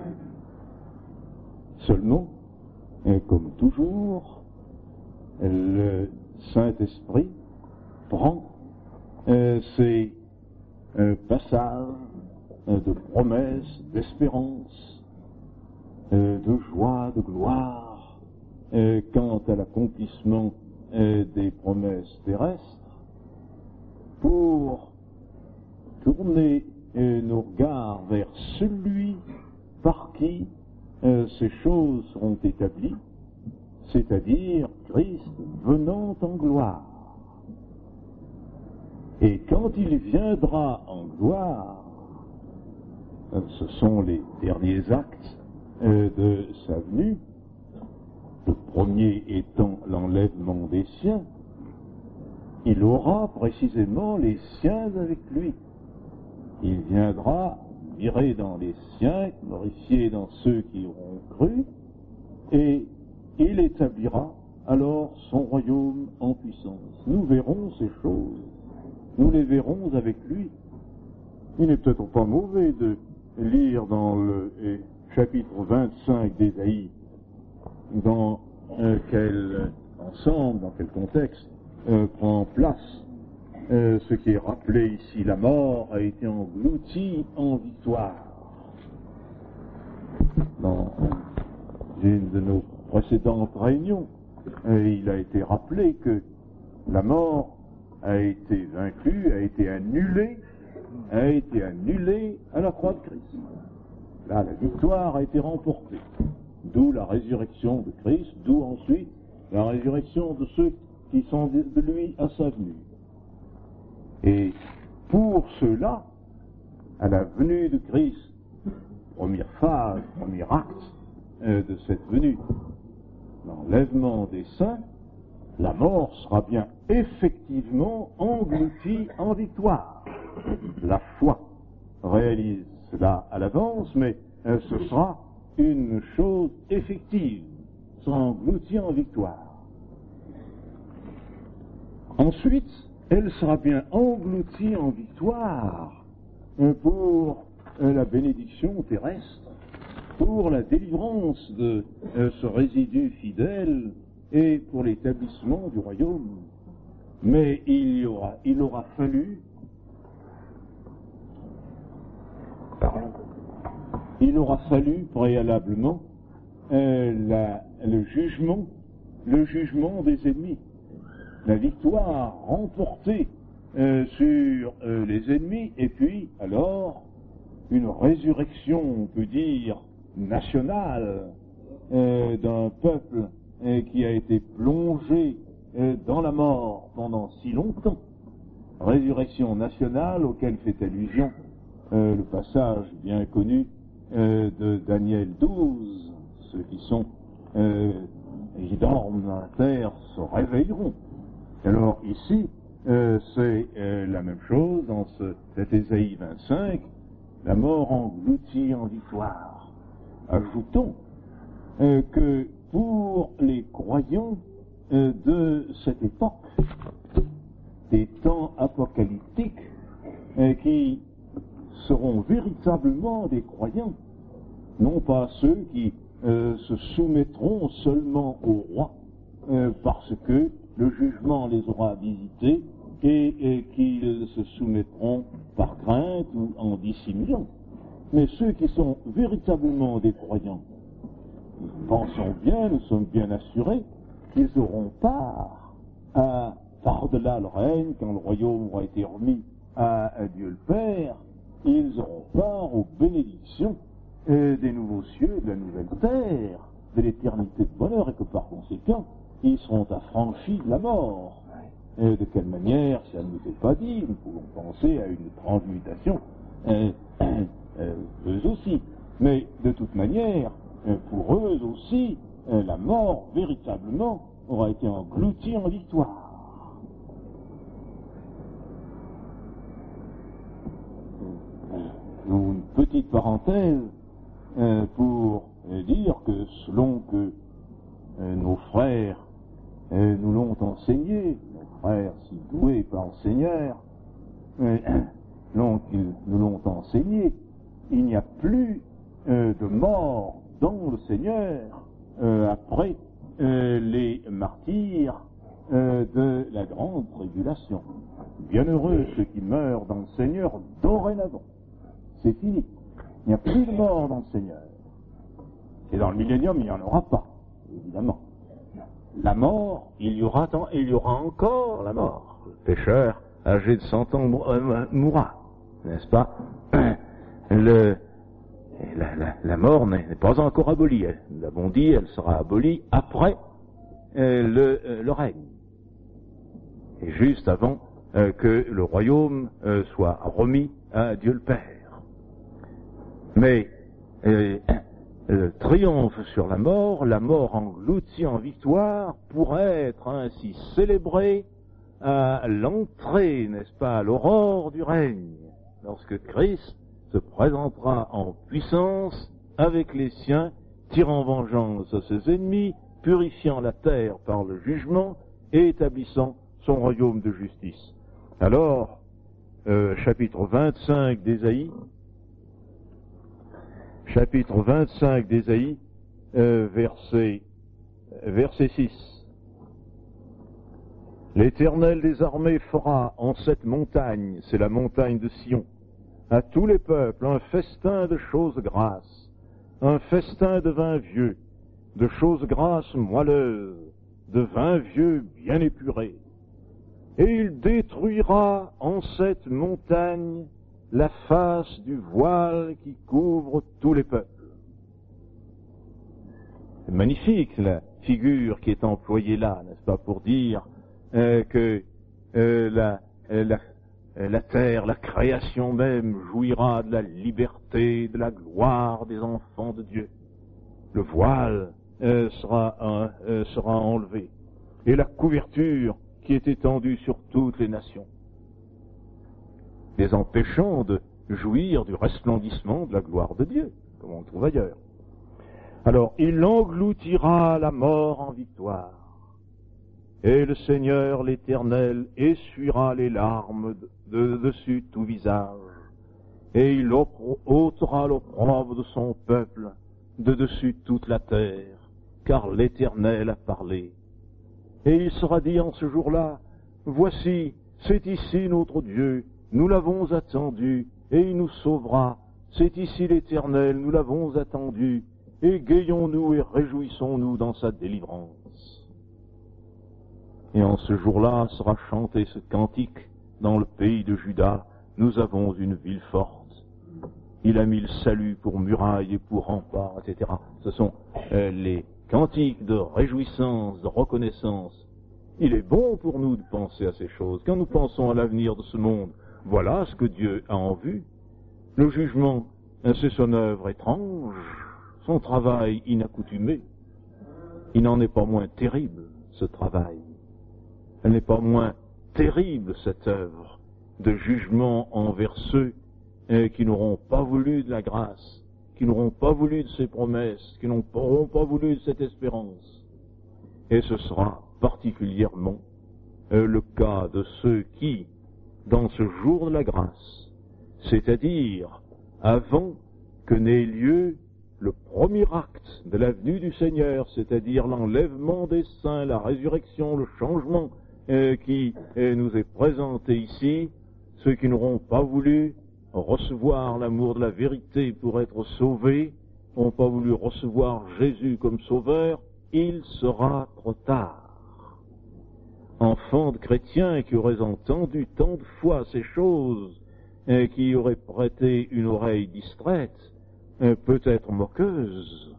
Seulement, et comme toujours, le Saint-Esprit prend euh, ces euh, passages euh, de promesses, d'espérance, euh, de joie, de gloire, euh, quant à l'accomplissement euh, des promesses terrestres, pour tourner euh, nos regards vers celui par qui euh, ces choses seront établies, c'est-à-dire Christ venant en gloire. Et quand il viendra en gloire, euh, ce sont les derniers actes euh, de sa venue, le premier étant l'enlèvement des siens, il aura précisément les siens avec lui. Il viendra virer dans les siens, glorifier dans ceux qui auront cru, et il établira alors son royaume en puissance. Nous verrons ces choses, nous les verrons avec lui. Il n'est peut-être pas mauvais de lire dans le eh, chapitre vingt-cinq d'Ésaïe, dans euh, quel ensemble, dans quel contexte euh, prend place euh, ce qui est rappelé ici. La mort a été engloutie en victoire. Dans une de nos précédentes réunions, euh, il a été rappelé que la mort a été vaincue, a été annulée, a été annulée à la croix de Christ. Là, la victoire a été remportée. D'où la résurrection de Christ, d'où ensuite la résurrection de ceux qui sont de lui à sa venue. Et pour ceux-là, à la venue de Christ, première phase, premier acte euh, de cette venue, l'enlèvement des saints, la mort sera bien effectivement engloutie en victoire. La foi réalise cela à l'avance, mais euh, ce sera une chose effective, sera engloutie en victoire. Ensuite, elle sera bien engloutie en victoire euh, pour euh, la bénédiction terrestre, pour la délivrance de euh, ce résidu fidèle et pour l'établissement du royaume. Mais il y aura, il aura fallu, il aura fallu préalablement euh, la, le jugement, le jugement des ennemis, la victoire remportée euh, sur euh, les ennemis, et puis alors une résurrection, on peut dire, nationale euh, d'un peuple euh, qui a été plongé euh, dans la mort pendant si longtemps. Résurrection nationale auquel fait allusion euh, le passage bien connu euh, de Daniel douze. Ceux qui sont euh, qui dorment dans la terre se réveilleront. Alors ici, euh, c'est euh, la même chose dans ce, cet Ésaïe vingt-cinq, la mort engloutie en victoire. Ajoutons euh, que pour les croyants euh, de cette époque, des temps apocalyptiques, euh, qui seront véritablement des croyants, non pas ceux qui euh, se soumettront seulement au roi, euh, parce que le jugement les aura visités et, et qu'ils se soumettront par crainte ou en dissimulant. Mais ceux qui sont véritablement des croyants, pensons bien, nous sommes bien assurés qu'ils auront part à par-delà le règne, quand le royaume aura été remis à, à Dieu le Père, ils auront part aux bénédictions euh, des nouveaux cieux, de la nouvelle terre, de l'éternité de bonheur, et que par conséquent, ils seront affranchis de la mort. Et de quelle manière, ça ne nous est pas dit, nous pouvons penser à une transmutation, euh, euh, euh, eux aussi. Mais de toute manière, euh, pour eux aussi, euh, la mort, véritablement, aura été engloutie en victoire. Une petite parenthèse euh, pour euh, dire que selon que euh, nos frères euh, nous l'ont enseigné, nos frères si doués par le Seigneur, euh, donc ils nous l'ont enseigné, il n'y a plus euh, de mort dans le Seigneur euh, après euh, les martyrs euh, de la grande tribulation. Bienheureux ceux qui meurent dans le Seigneur dorénavant. C'est fini. Il n'y a plus de mort dans le Seigneur. Et dans le millénium, il n'y en aura pas, évidemment. La mort, il y aura, tant, il y aura encore la mort. Le pécheur, âgé de cent ans, mourra, n'est-ce pas? Le, la, la, la mort n'est pas encore abolie. Nous l'avons dit, elle sera abolie après euh, le, euh, le règne. Et juste avant euh, que le royaume euh, soit remis à Dieu le Père. Mais euh, le triomphe sur la mort, la mort engloutie en victoire, pourrait être ainsi célébré à l'entrée, n'est-ce pas, à l'aurore du règne, lorsque Christ se présentera en puissance avec les siens, tirant vengeance à ses ennemis, purifiant la terre par le jugement et établissant son royaume de justice. Alors, euh, chapitre vingt-cinq d'Ésaïe, chapitre vingt-cinq d'Ésaïe, euh, verset, verset six. L'Éternel des armées fera en cette montagne, c'est la montagne de Sion, à tous les peuples un festin de choses grasses, un festin de vin vieux, de choses grasses moelleuses, de vin vieux bien épuré. Et il détruira en cette montagne la face du voile qui couvre tous les peuples. C'est magnifique la figure qui est employée là, n'est-ce pas, pour dire euh, que euh, la, la, la terre, la création même, jouira de la liberté, de la gloire des enfants de Dieu. Le voile euh, sera, euh, sera enlevé, et la couverture qui est étendue sur toutes les nations, les empêchant de jouir du resplendissement de la gloire de Dieu, comme on le trouve ailleurs. Alors, il engloutira la mort en victoire, et le Seigneur l'Éternel essuiera les larmes de, de dessus tout visage, et il ôtera l'opprobre de son peuple de dessus toute la terre, car l'Éternel a parlé. Et il sera dit en ce jour-là, voici, c'est ici notre Dieu, nous l'avons attendu, et il nous sauvera. C'est ici l'Éternel, nous l'avons attendu, et gayons-nous et réjouissons-nous dans sa délivrance. Et en ce jour-là sera chanté ce cantique dans le pays de Juda, nous avons une ville forte. Il a mis le salut pour muraille et pour rempart, et cetera. Ce sont euh, les cantiques de réjouissance, de reconnaissance. Il est bon pour nous de penser à ces choses. Quand nous pensons à l'avenir de ce monde, voilà ce que Dieu a en vue. Le jugement, c'est son œuvre étrange, son travail inaccoutumé. Il n'en est pas moins terrible, ce travail. Elle n'est pas moins terrible, cette œuvre de jugement envers ceux eh, qui n'auront pas voulu de la grâce, qui n'auront pas voulu de ses promesses, qui n'auront pas voulu de cette espérance. Et ce sera particulièrement euh, le cas de ceux qui, dans ce jour de la grâce, c'est-à-dire avant que n'ait lieu le premier acte de la venue du Seigneur, c'est-à-dire l'enlèvement des saints, la résurrection, le changement euh, qui euh, nous est présenté ici, ceux qui n'auront pas voulu recevoir l'amour de la vérité pour être sauvés, n'ont pas voulu recevoir Jésus comme sauveur, il sera trop tard. Enfants de chrétiens qui auraient entendu tant de fois ces choses, et qui auraient prêté une oreille distraite, peut-être moqueuse.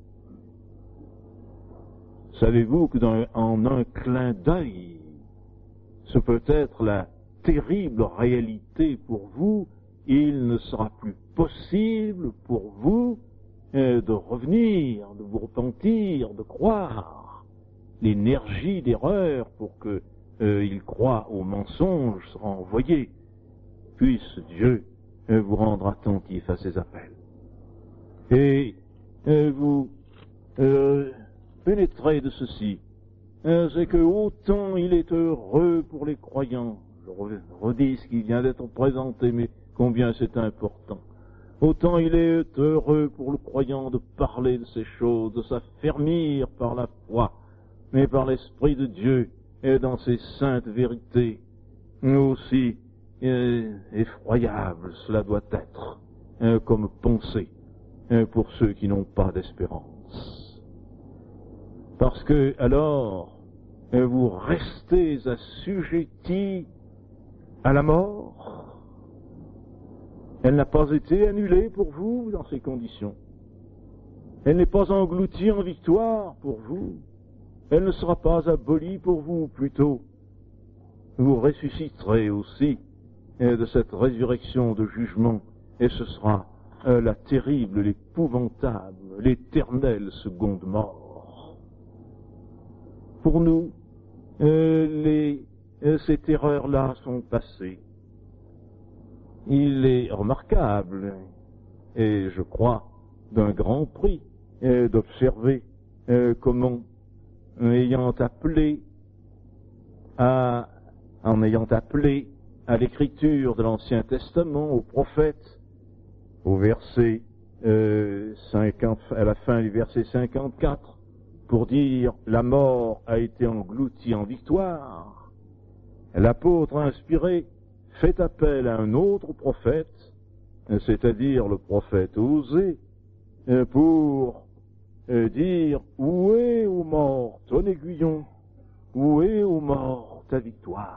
Savez-vous que dans, en un clin d'œil, ce peut être la terrible réalité pour vous, il ne sera plus possible pour vous euh, de revenir, de vous repentir, de croire. L'énergie d'erreur pour que euh, il croit au mensonge sera envoyée. Puisse Dieu euh, vous rendre attentif à ses appels. Et euh, vous euh, pénétrez de ceci, euh, c'est que autant il est heureux pour les croyants, je redis ce qui vient d'être présenté, mais combien c'est important, autant il est heureux pour le croyant de parler de ces choses, de s'affermir par la foi, mais par l'Esprit de Dieu et dans ses saintes vérités, mais aussi euh, effroyable cela doit être euh, comme pensée euh, pour ceux qui n'ont pas d'espérance. Parce que alors euh, vous restez assujettis à la mort. Elle n'a pas été annulée pour vous dans ces conditions. Elle n'est pas engloutie en victoire pour vous. Elle ne sera pas abolie pour vous, plutôt. Vous ressusciterez aussi euh, de cette résurrection de jugement, et ce sera euh, la terrible, l'épouvantable, l'éternelle seconde mort. Pour nous, euh, les, euh, ces terreurs-là sont passées. Il est remarquable, et je crois d'un grand prix, euh, d'observer euh, comment, ayant appelé à, en ayant appelé à l'écriture de l'Ancien Testament, aux prophètes, au verset euh, cinquante, à la fin du verset cinquante-quatre, pour dire la mort a été engloutie en victoire, l'apôtre inspiré fait appel à un autre prophète, c'est-à-dire le prophète Osée, pour dire « Où est, ô mort, ton aiguillon? Où est, ô mort, ta victoire ?»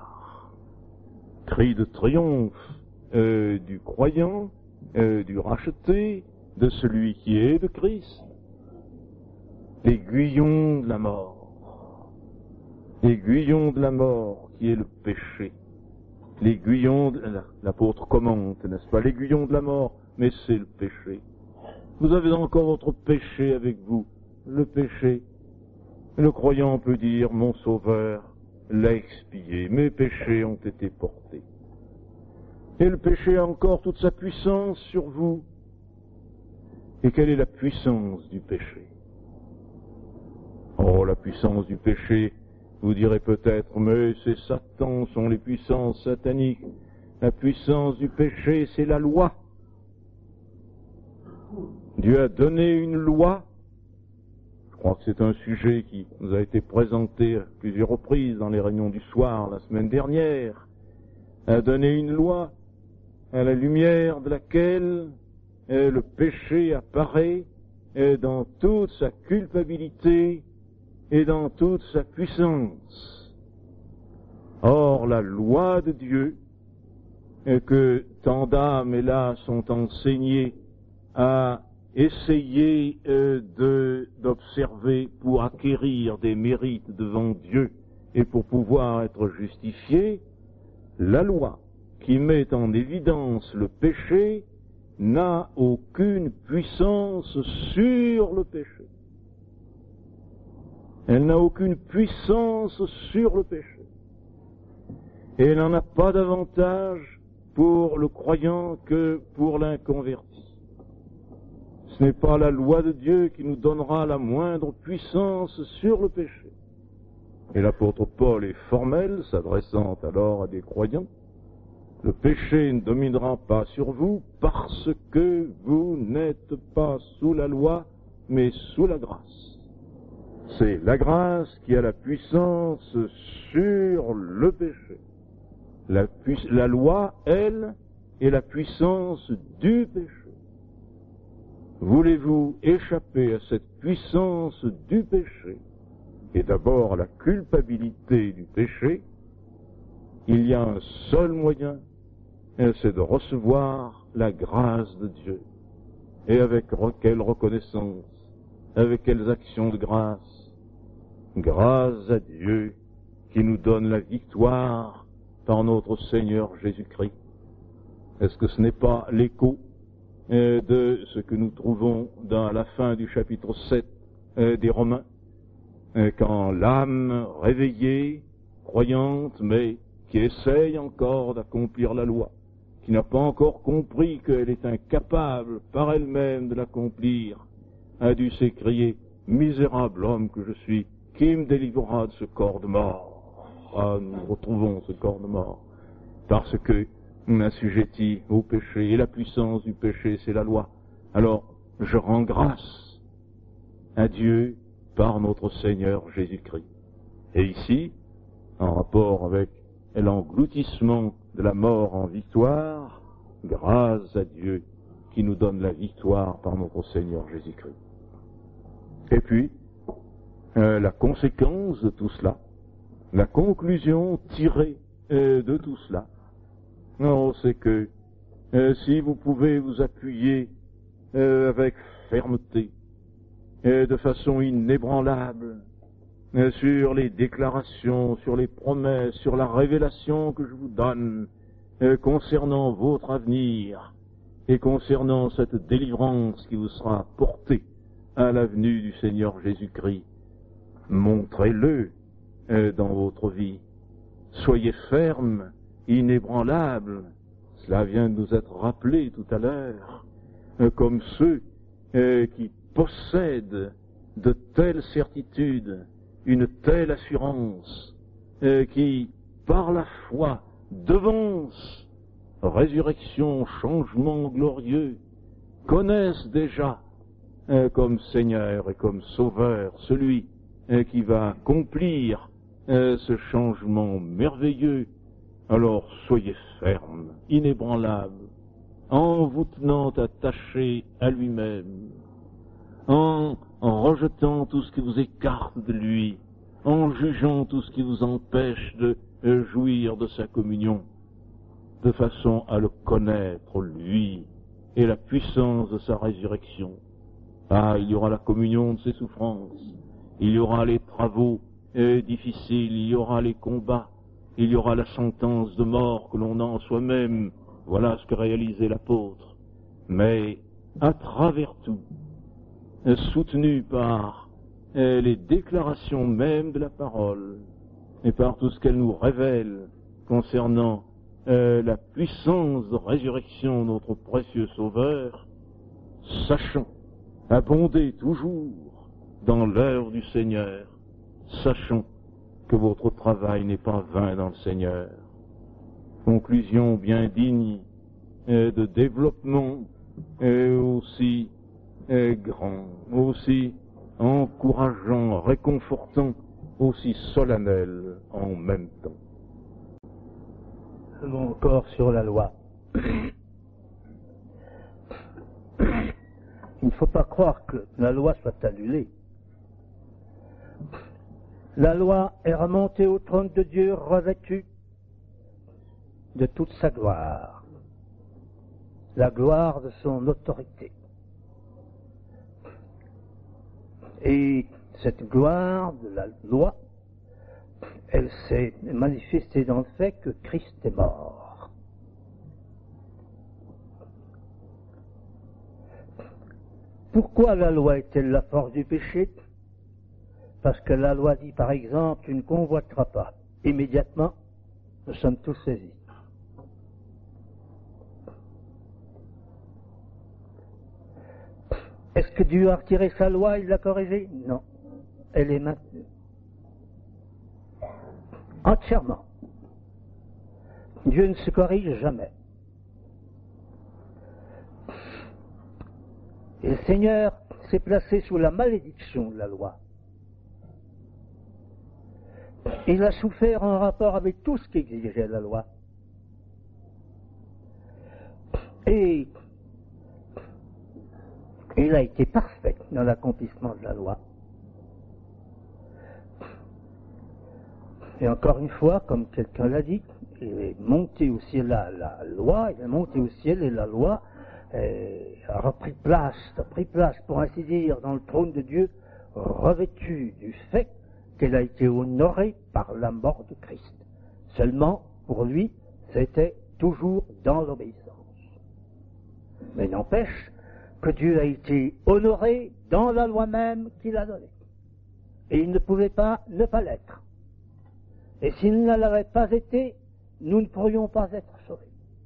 Cri de triomphe euh, du croyant, euh, du racheté, de celui qui est de Christ. L'aiguillon de la mort. L'aiguillon de la mort qui est le péché. L'aiguillon, de, l'apôtre commente, n'est-ce pas, l'aiguillon de la mort, mais c'est le péché. Vous avez encore votre péché avec vous, le péché. Le croyant peut dire, mon Sauveur l'a expié, mes péchés ont été portés. Et le péché a encore toute sa puissance sur vous. Et quelle est la puissance du péché? Oh, la puissance du péché, vous direz peut-être, mais c'est Satan, sont les puissances sataniques. La puissance du péché, c'est la loi. Dieu a donné une loi. Je crois que c'est un sujet qui nous a été présenté à plusieurs reprises dans les réunions du soir la semaine dernière. A donné une loi à la lumière de laquelle euh, le péché apparaît euh, dans toute sa culpabilité et dans toute sa puissance. Or, la loi de Dieu, euh, que tant d'âmes, hélas, sont enseignées à essayer euh, de, d'observer pour acquérir des mérites devant Dieu et pour pouvoir être justifiés, la loi qui met en évidence le péché n'a aucune puissance sur le péché. Elle n'a aucune puissance sur le péché. Et elle n'en a pas davantage pour le croyant que pour l'inconverti. Ce n'est pas la loi de Dieu qui nous donnera la moindre puissance sur le péché. Et l'apôtre Paul est formel, s'adressant alors à des croyants. Le péché ne dominera pas sur vous parce que vous n'êtes pas sous la loi, mais sous la grâce. C'est la grâce qui a la puissance sur le péché. La, pui- la loi, elle, est la puissance du péché. Voulez-vous échapper à cette puissance du péché, et d'abord à la culpabilité du péché? Il y a un seul moyen, et c'est de recevoir la grâce de Dieu. Et avec quelle reconnaissance, avec quelles actions de grâce? Grâce à Dieu qui nous donne la victoire par notre Seigneur Jésus-Christ. Est-ce que ce n'est pas l'écho euh, de ce que nous trouvons dans la fin du chapitre sept euh, des Romains, euh, quand l'âme réveillée, croyante, mais qui essaye encore d'accomplir la loi, qui n'a pas encore compris qu'elle est incapable par elle-même de l'accomplir, a dû s'écrier « Misérable homme que je suis, qui me délivrera de ce corps de mort ?» Ah, nous retrouvons ce corps de mort, parce que on assujetti au péché, et la puissance du péché, c'est la loi. Alors, je rends grâce à Dieu par notre Seigneur Jésus-Christ. Et ici, en rapport avec l'engloutissement de la mort en victoire, grâce à Dieu qui nous donne la victoire par notre Seigneur Jésus-Christ. Et puis, euh, la conséquence de tout cela, la conclusion tirée euh, de tout cela, non, c'est que euh, si vous pouvez vous appuyer euh, avec fermeté, euh, de façon inébranlable, euh, sur les déclarations, sur les promesses, sur la révélation que je vous donne euh, concernant votre avenir et concernant cette délivrance qui vous sera portée à la venue du Seigneur Jésus-Christ, montrez-le euh, dans votre vie. Soyez ferme, inébranlable. Cela vient de nous être rappelé tout à l'heure, euh, comme ceux euh, qui possèdent de telles certitudes, une telle assurance, euh, qui, par la foi, devancent résurrection, changement glorieux, connaissent déjà euh, comme Seigneur et comme Sauveur celui euh, qui va accomplir euh, ce changement merveilleux. Alors soyez fermes, inébranlables, en vous tenant attachés à lui-même, en, en rejetant tout ce qui vous écarte de lui, en jugeant tout ce qui vous empêche de euh, jouir de sa communion, de façon à le connaître, lui, et la puissance de sa résurrection. Ah, il y aura la communion de ses souffrances, il y aura les travaux euh, difficiles, il y aura les combats, il y aura la sentence de mort que l'on a en soi-même. Voilà ce que réalisait l'apôtre. Mais, à travers tout, soutenu par euh, les déclarations même de la parole, et par tout ce qu'elle nous révèle concernant euh, la puissance de résurrection de notre précieux Sauveur, sachant abonder toujours dans l'heure du Seigneur, sachant que votre travail n'est pas vain dans le Seigneur. Conclusion bien digne euh, de développement euh, aussi euh, grand, aussi encourageant, réconfortant, aussi solennel en même temps. Un mot encore sur la loi. Il ne faut pas croire que la loi soit annulée. La loi est remontée au trône de Dieu revêtue de toute sa gloire, la gloire de son autorité. Et cette gloire de la loi, elle s'est manifestée dans le fait que Christ est mort. Pourquoi la loi est-elle la force du péché? Parce que la loi dit, par exemple, tu ne convoiteras pas. Immédiatement, nous sommes tous saisis. Est-ce que Dieu a retiré sa loi, il l'a corrigée? Non. Elle est maintenue. Entièrement. Dieu ne se corrige jamais. Et le Seigneur s'est placé sous la malédiction de la loi. Il a souffert en rapport avec tout ce qu'exigeait la loi. Et il a été parfait dans l'accomplissement de la loi. Et encore une fois, comme quelqu'un l'a dit, il est monté au ciel, la, la loi, il est monté au ciel et la loi euh, a repris place, a pris place, pour ainsi dire, dans le trône de Dieu, revêtue du fait qu'elle a été honorée par la mort de Christ. Seulement, pour lui, c'était toujours dans l'obéissance. Mais n'empêche que Dieu a été honoré dans la loi même qu'il a donnée. Et il ne pouvait pas ne pas l'être. Et s'il ne l'avait pas été, nous ne pourrions pas être sauvés.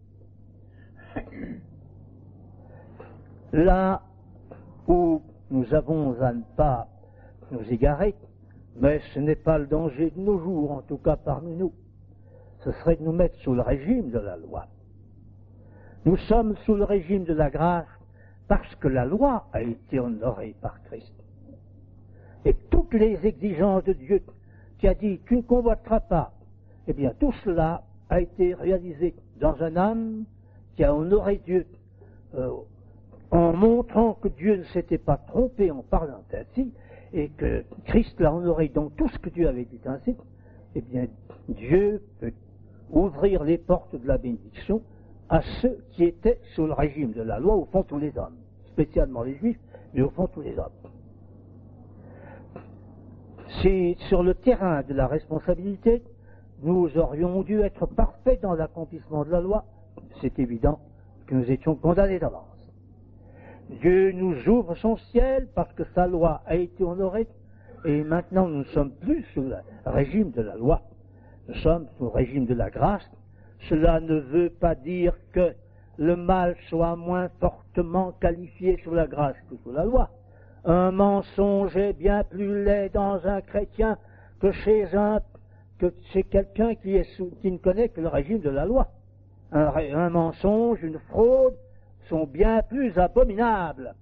Là où nous avons à ne pas nous égarer, mais ce n'est pas le danger de nos jours, en tout cas parmi nous, ce serait de nous mettre sous le régime de la loi. Nous sommes sous le régime de la grâce parce que la loi a été honorée par Christ. Et toutes les exigences de Dieu qui a dit « tu ne convoiteras pas », eh bien tout cela a été réalisé dans un âme qui a honoré Dieu euh, en montrant que Dieu ne s'était pas trompé en parlant ainsi et que Christ l'a honoré dans tout ce que Dieu avait dit ainsi. Eh bien Dieu peut ouvrir les portes de la bénédiction à ceux qui étaient sous le régime de la loi, au fond tous les hommes, spécialement les Juifs, mais au fond tous les hommes. Si sur le terrain de la responsabilité, nous aurions dû être parfaits dans l'accomplissement de la loi, c'est évident que nous étions condamnés d'avance. Dieu nous ouvre son ciel parce que sa loi a été honorée, et maintenant nous ne sommes plus sous le régime de la loi, nous sommes sous le régime de la grâce. Cela ne veut pas dire que le mal soit moins fortement qualifié sous la grâce que sous la loi. Un mensonge est bien plus laid dans un chrétien que chez un que chez quelqu'un qui, est sous, qui ne connaît que le régime de la loi. Un, un mensonge, une fraude sont bien plus abominables.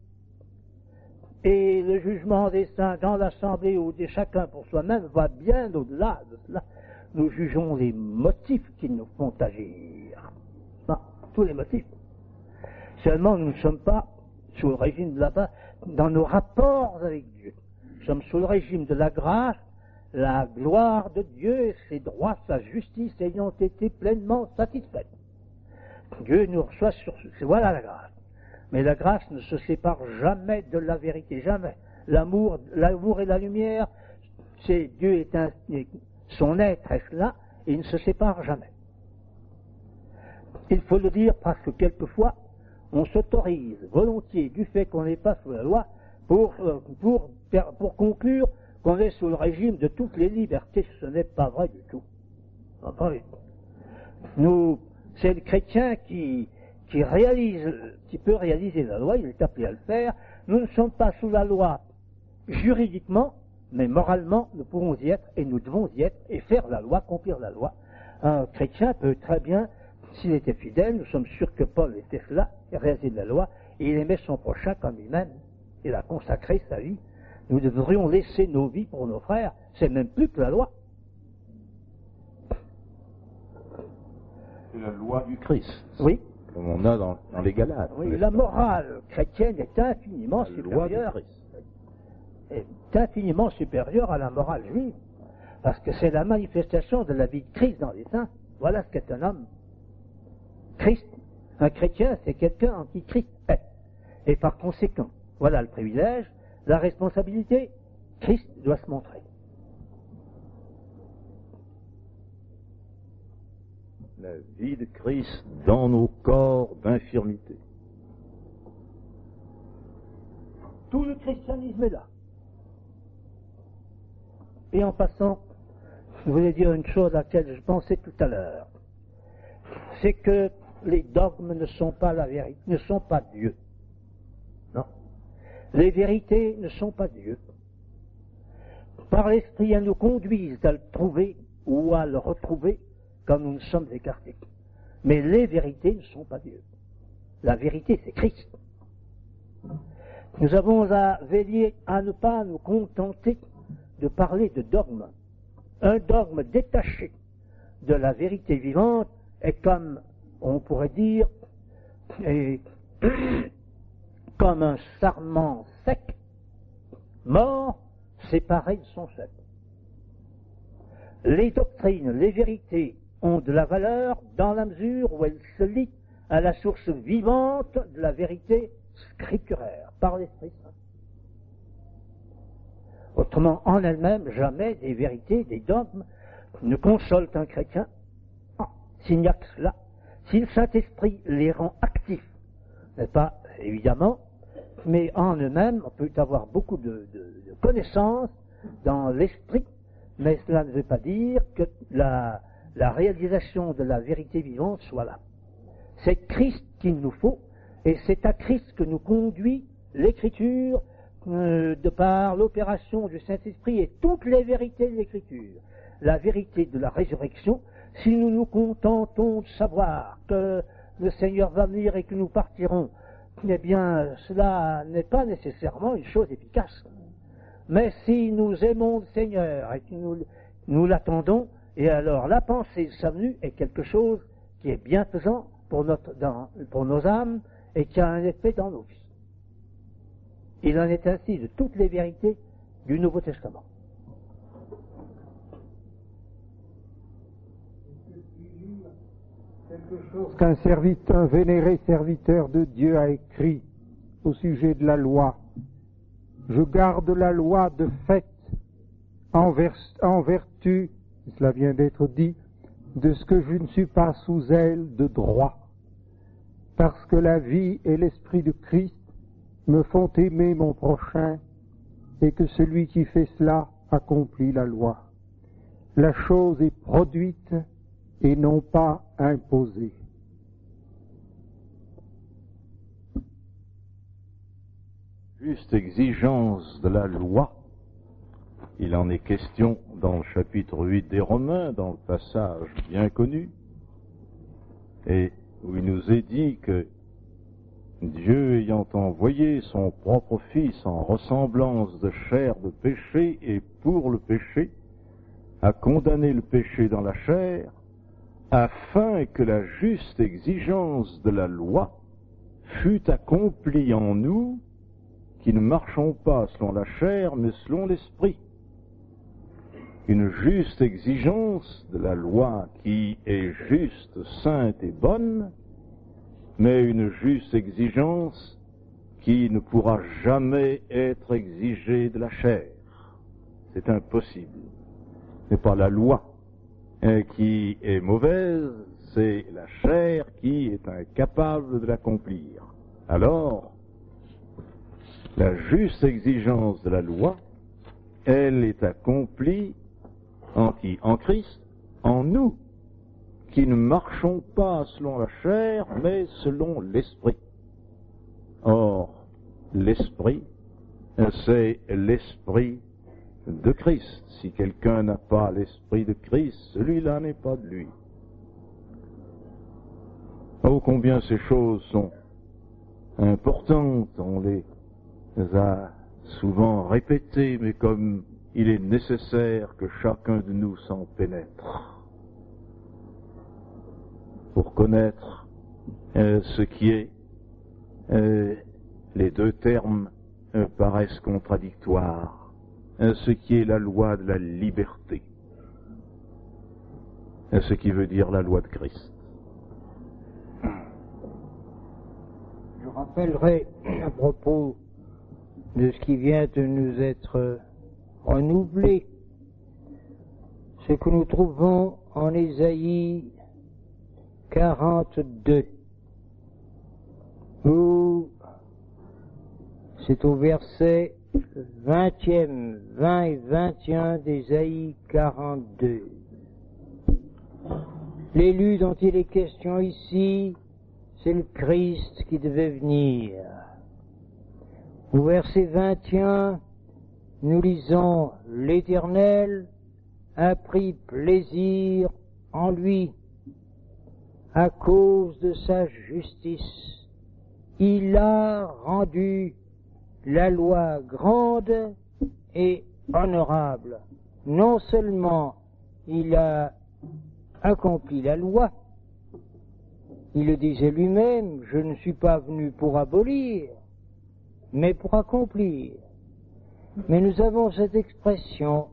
Et le jugement des saints dans l'assemblée ou de chacun pour soi-même va bien au-delà de cela. Nous jugeons les motifs qui nous font agir. Non, tous les motifs. Seulement, nous ne sommes pas sous le régime de la grâce dans nos rapports avec Dieu. Nous sommes sous le régime de la grâce, la gloire de Dieu et ses droits, sa justice ayant été pleinement satisfaits. Dieu nous reçoit sur ce. Voilà la grâce. Mais la grâce ne se sépare jamais de la vérité, jamais. L'amour, l'amour et la lumière, c'est Dieu est un, son être est là, et il ne se sépare jamais. Il faut le dire parce que quelquefois, on s'autorise volontiers du fait qu'on n'est pas sous la loi pour, pour, pour conclure qu'on est sous le régime de toutes les libertés. Ce n'est pas vrai du tout. Pas vrai. Nous, c'est le chrétien qui, qui réalise, qui peut réaliser la loi, il est appelé à le faire. Nous ne sommes pas sous la loi juridiquement, mais moralement, nous pouvons y être et nous devons y être et faire la loi, accomplir la loi. Un chrétien peut très bien, s'il était fidèle, nous sommes sûrs que Paul était cela, et réalisait la loi, et il aimait son prochain comme lui-même. Il a consacré sa vie. Nous devrions laisser nos vies pour nos frères. C'est même plus que la loi. C'est la loi du Christ. Oui. Comme on a dans, dans les Galates. Oui, la morale chrétienne est infiniment la supérieure. loi du Christ. Est infiniment supérieure à la morale juive. Parce que c'est la manifestation de la vie de Christ dans les saints. Voilà ce qu'est un homme. Christ, un chrétien, c'est quelqu'un en qui Christ est. Et par conséquent, voilà le privilège, la responsabilité, Christ doit se montrer. La vie de Christ dans nos corps d'infirmité. Tout le christianisme est là. Et en passant, je voulais dire une chose à laquelle je pensais tout à l'heure. C'est que les dogmes ne sont pas la vérité, ne sont pas Dieu. Non. Les vérités ne sont pas Dieu. Par l'esprit, elles nous conduisent à le trouver ou à le retrouver quand nous nous sommes écartés. Mais les vérités ne sont pas Dieu. La vérité, c'est Christ. Nous avons à veiller à ne pas nous contenter de parler de dogmes Un dogme détaché de la vérité vivante est comme, on pourrait dire, est comme un sarment sec, mort, séparé de son sel. Les doctrines, les vérités ont de la valeur dans la mesure où elles se lient à la source vivante de la vérité scripturaire, par l'Esprit Saint. Autrement, en elles-mêmes, jamais des vérités, des dogmes ne consolent un chrétien, s'il n'y a que cela, si le Saint-Esprit les rend actifs, n'est-ce pas, évidemment, mais en eux-mêmes, on peut avoir beaucoup de, de, de connaissances dans l'esprit, mais cela ne veut pas dire que la, la réalisation de la vérité vivante soit là. C'est Christ qu'il nous faut, et c'est à Christ que nous conduit l'Écriture, euh, de par l'opération du Saint-Esprit et toutes les vérités de l'Écriture. La vérité de la résurrection, si nous nous contentons de savoir que le Seigneur va venir et que nous partirons, eh bien, cela n'est pas nécessairement une chose efficace. Mais si nous aimons le Seigneur et que nous, nous l'attendons, et alors la pensée de sa venue est quelque chose qui est bienfaisant pour, notre, dans, pour nos âmes et qui a un effet dans nos vies. Il en est ainsi de toutes les vérités du Nouveau Testament. Quelque chose qu'un serviteur, un vénéré serviteur de Dieu a écrit au sujet de la loi. Je garde la loi de fait en, vers, en vertu, cela vient d'être dit, de ce que je ne suis pas sous elle de droit, parce que la vie et l'esprit de Christ me font aimer mon prochain, et que celui qui fait cela accomplit la loi. La chose est produite et non pas imposée. Juste exigence de la loi, il en est question dans le chapitre huit des Romains, dans le passage bien connu, et où il nous est dit que Dieu ayant envoyé son propre Fils en ressemblance de chair de péché et pour le péché, a condamné le péché dans la chair, afin que la juste exigence de la loi fût accomplie en nous, qui ne marchons pas selon la chair, mais selon l'esprit. Une juste exigence de la loi qui est juste, sainte et bonne, mais une juste exigence qui ne pourra jamais être exigée de la chair. C'est impossible. Ce n'est pas la loi qui est mauvaise, c'est la chair qui est incapable de l'accomplir. Alors, la juste exigence de la loi, elle est accomplie en qui? En Christ, en nous, qui ne marchons pas selon la chair, mais selon l'esprit. Or, l'esprit, c'est l'esprit de Christ. Si quelqu'un n'a pas l'esprit de Christ, celui-là n'est pas de lui. Oh, combien ces choses sont importantes, on les a souvent répétées, mais comme il est nécessaire que chacun de nous s'en pénètre pour connaître euh, ce qui est, euh, les deux termes euh, paraissent contradictoires, euh, ce qui est la loi de la liberté, euh, ce qui veut dire la loi de Christ. Je rappellerai à propos de ce qui vient de nous être renouvelé, ce que nous trouvons en Ésaïe quarante-deux, où c'est au verset vingtième, vingt et vingt et un d'Ésaïe quarante-deux. L'élu dont il est question ici, c'est le Christ qui devait venir. Au verset vingt et un, nous lisons « L'Éternel a pris plaisir en lui à cause de sa justice. Il a rendu la loi grande et honorable. Non seulement il a accompli la loi. Il le disait lui-même, je ne suis pas venu pour abolir, mais pour accomplir. Mais nous avons cette expression,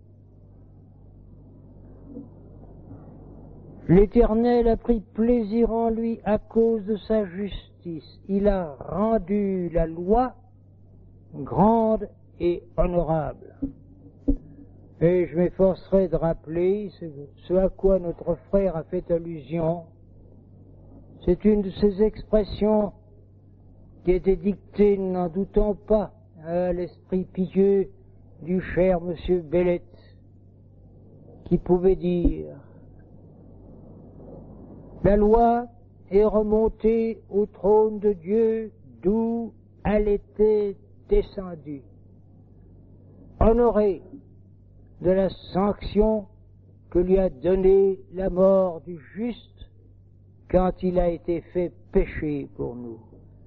l'Éternel a pris plaisir en lui à cause de sa justice. Il a rendu la loi grande et honorable. Et je m'efforcerai de rappeler ce, ce à quoi notre frère a fait allusion. C'est une de ces expressions qui était dictée, n'en doutons pas, à l'esprit pieux du cher monsieur Bellet, qui pouvait dire « La loi est remontée au trône de Dieu d'où elle était descendue, honorée de la sanction que lui a donnée la mort du juste quand il a été fait péché pour nous. »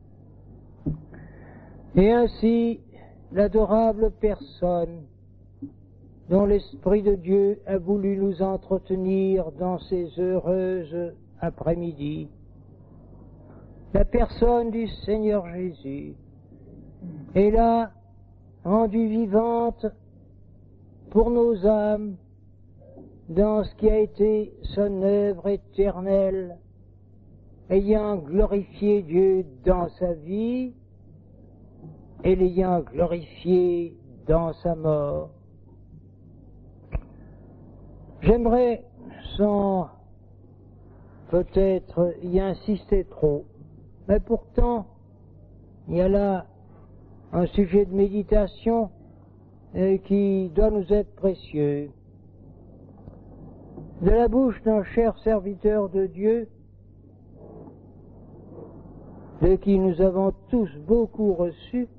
Et ainsi, l'adorable personne dont l'Esprit de Dieu a voulu nous entretenir dans ces heureuses après-midi, la personne du Seigneur Jésus, est là, rendue vivante pour nos âmes, dans ce qui a été son œuvre éternelle, ayant glorifié Dieu dans sa vie et l'ayant glorifié dans sa mort. J'aimerais, sans peut-être y insister trop, mais pourtant, il y a là un sujet de méditation euh, qui doit nous être précieux. De la bouche d'un cher serviteur de Dieu, de qui nous avons tous beaucoup reçu,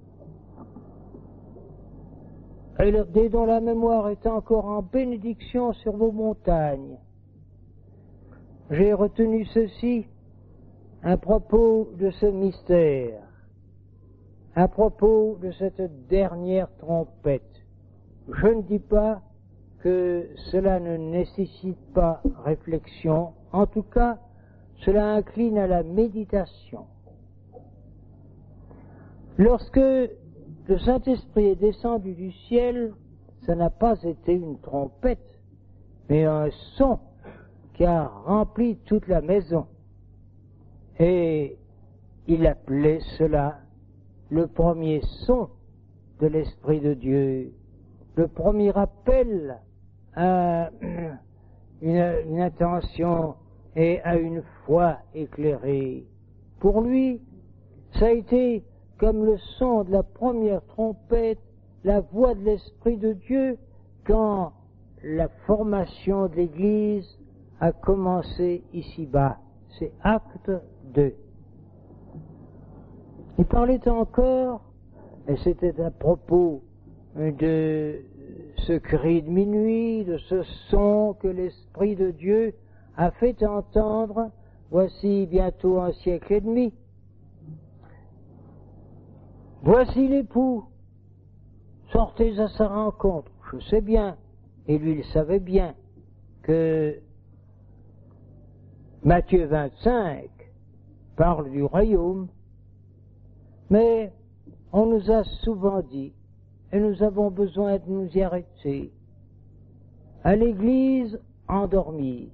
et dont la mémoire est encore en bénédiction sur vos montagnes. J'ai retenu ceci à propos de ce mystère, à propos de cette dernière trompette. Je ne dis pas que cela ne nécessite pas réflexion, en tout cas, cela incline à la méditation. Lorsque le Saint-Esprit est descendu du ciel, ça n'a pas été une trompette, mais un son qui a rempli toute la maison. Et il appelait cela le premier son de l'Esprit de Dieu, le premier appel à une, une attention et à une foi éclairée. Pour lui, ça a été comme le son de la première trompette, la voix de l'Esprit de Dieu, quand la formation de l'Église a commencé ici-bas. C'est acte deux. Il parlait encore, et c'était à propos de ce cri de minuit, de ce son que l'Esprit de Dieu a fait entendre, voici bientôt un siècle et demi. Voici l'époux, sortez à sa rencontre. Je sais bien, et lui il savait bien, que Matthieu vingt-cinq parle du royaume, mais on nous a souvent dit, et nous avons besoin de nous y arrêter, à l'Église endormie,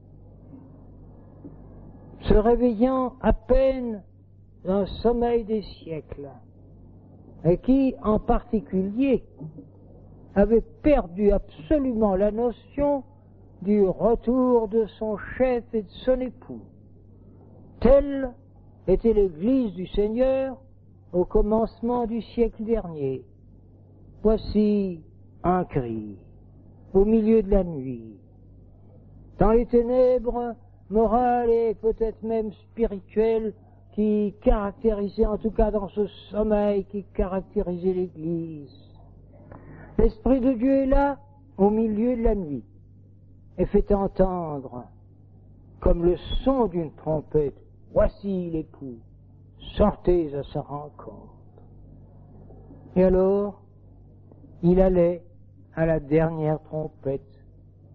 se réveillant à peine d'un sommeil des siècles, et qui, en particulier, avait perdu absolument la notion du retour de son chef et de son époux. Telle était l'Église du Seigneur au commencement du siècle dernier. Voici un cri au milieu de la nuit, dans les ténèbres morales et peut-être même spirituelles qui caractérisait, en tout cas dans ce sommeil qui caractérisait l'Église. L'Esprit de Dieu est là, au milieu de la nuit, et fait entendre, comme le son d'une trompette, voici l'époux, sortez à sa rencontre. Et alors, il allait à la dernière trompette,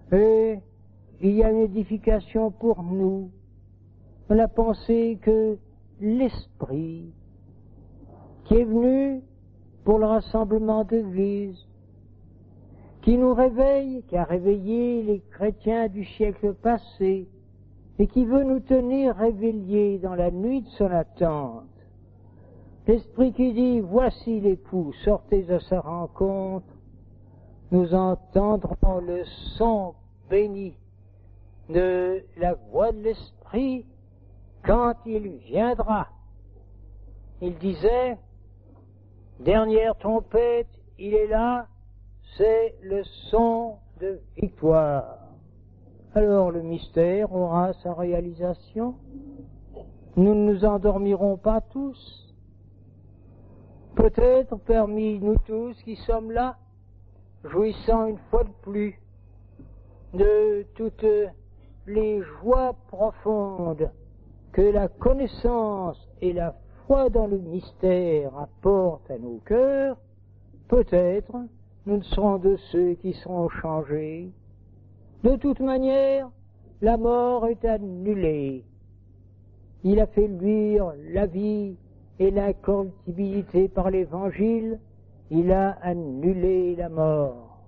Et il y a une édification pour nous. On a pensé que l'Esprit qui est venu pour le rassemblement d'église, qui nous réveille, qui a réveillé les chrétiens du siècle passé, et qui veut nous tenir réveillés dans la nuit de son attente. L'Esprit qui dit, voici l'époux, sortez à sa rencontre, nous entendrons le son béni de la voix de l'Esprit quand il viendra. Il disait, dernière trompette, il est là, c'est le son de victoire. Alors le mystère aura sa réalisation. Nous ne nous endormirons pas tous. Peut-être parmi nous tous qui sommes là, jouissant une fois de plus de toutes les joies profondes que la connaissance et la foi dans le mystère apportent à nos cœurs, peut-être nous serons de ceux qui seront changés. De toute manière, la mort est annulée. Il a fait luire la vie et l'incorruptibilité par l'Évangile, il a annulé la mort.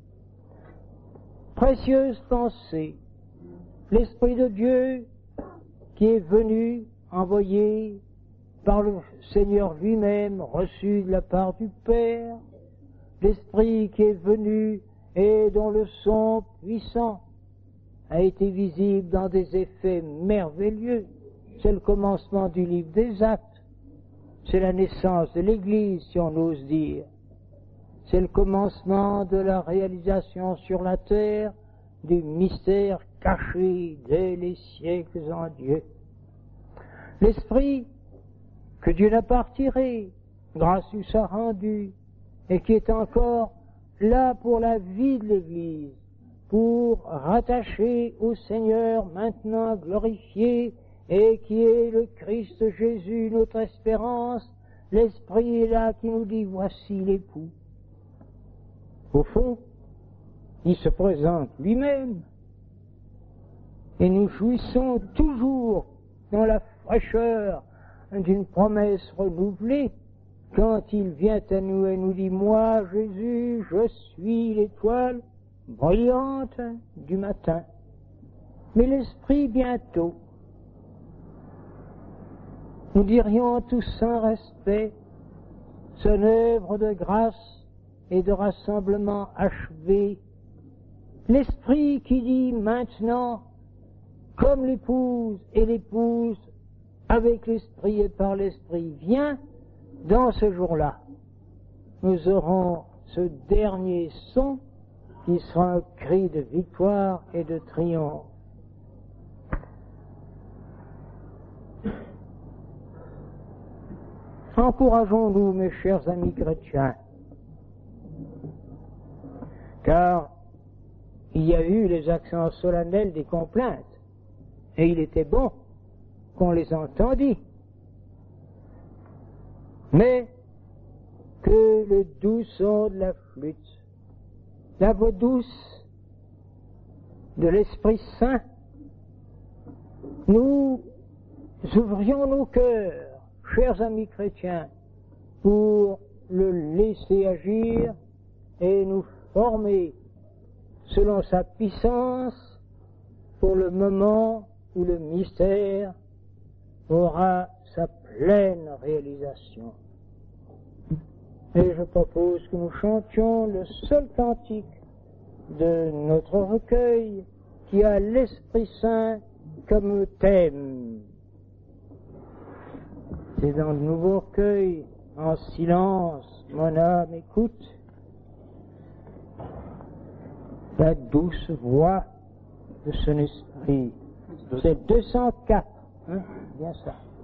Précieuse pensée, l'Esprit de Dieu qui est venu, envoyé par le Seigneur lui-même, reçu de la part du Père, l'Esprit qui est venu et dont le son puissant a été visible dans des effets merveilleux. C'est le commencement du livre des Actes. C'est la naissance de l'Église, si on ose dire. C'est le commencement de la réalisation sur la terre du mystère caché dès les siècles en Dieu. L'Esprit que Dieu n'a pas retiré, grâce a rendu, et qui est encore là pour la vie de l'Église, pour rattacher au Seigneur maintenant glorifié, et qui est le Christ Jésus, notre espérance. L'Esprit est là qui nous dit, voici l'époux. Au fond, il se présente lui-même, et nous jouissons toujours dans la fraîcheur d'une promesse renouvelée, quand il vient à nous et nous dit, moi, Jésus, je suis l'étoile brillante du matin. Mais l'Esprit, bientôt, nous dirions tous sans respect, son œuvre de grâce et de rassemblement achevé, l'Esprit qui dit maintenant, comme l'épouse et l'épouse, avec l'Esprit et par l'Esprit, viens, dans ce jour-là, nous aurons ce dernier son qui sera un cri de victoire et de triomphe. Encourageons-nous, mes chers amis chrétiens, car il y a eu les accents solennels des complaintes, et il était bon qu'on les entendît. Mais que le doux son de la flûte, la voix douce de l'Esprit Saint, nous ouvrions nos cœurs, chers amis chrétiens, pour le laisser agir et nous former selon sa puissance pour le moment où le mystère aura sa pleine réalisation. Et je propose que nous chantions le seul cantique de notre recueil qui a l'Esprit Saint comme thème. C'est dans le nouveau recueil, en silence, mon âme écoute la douce voix de son esprit. C'est deux cent quatre, hein, bien ça.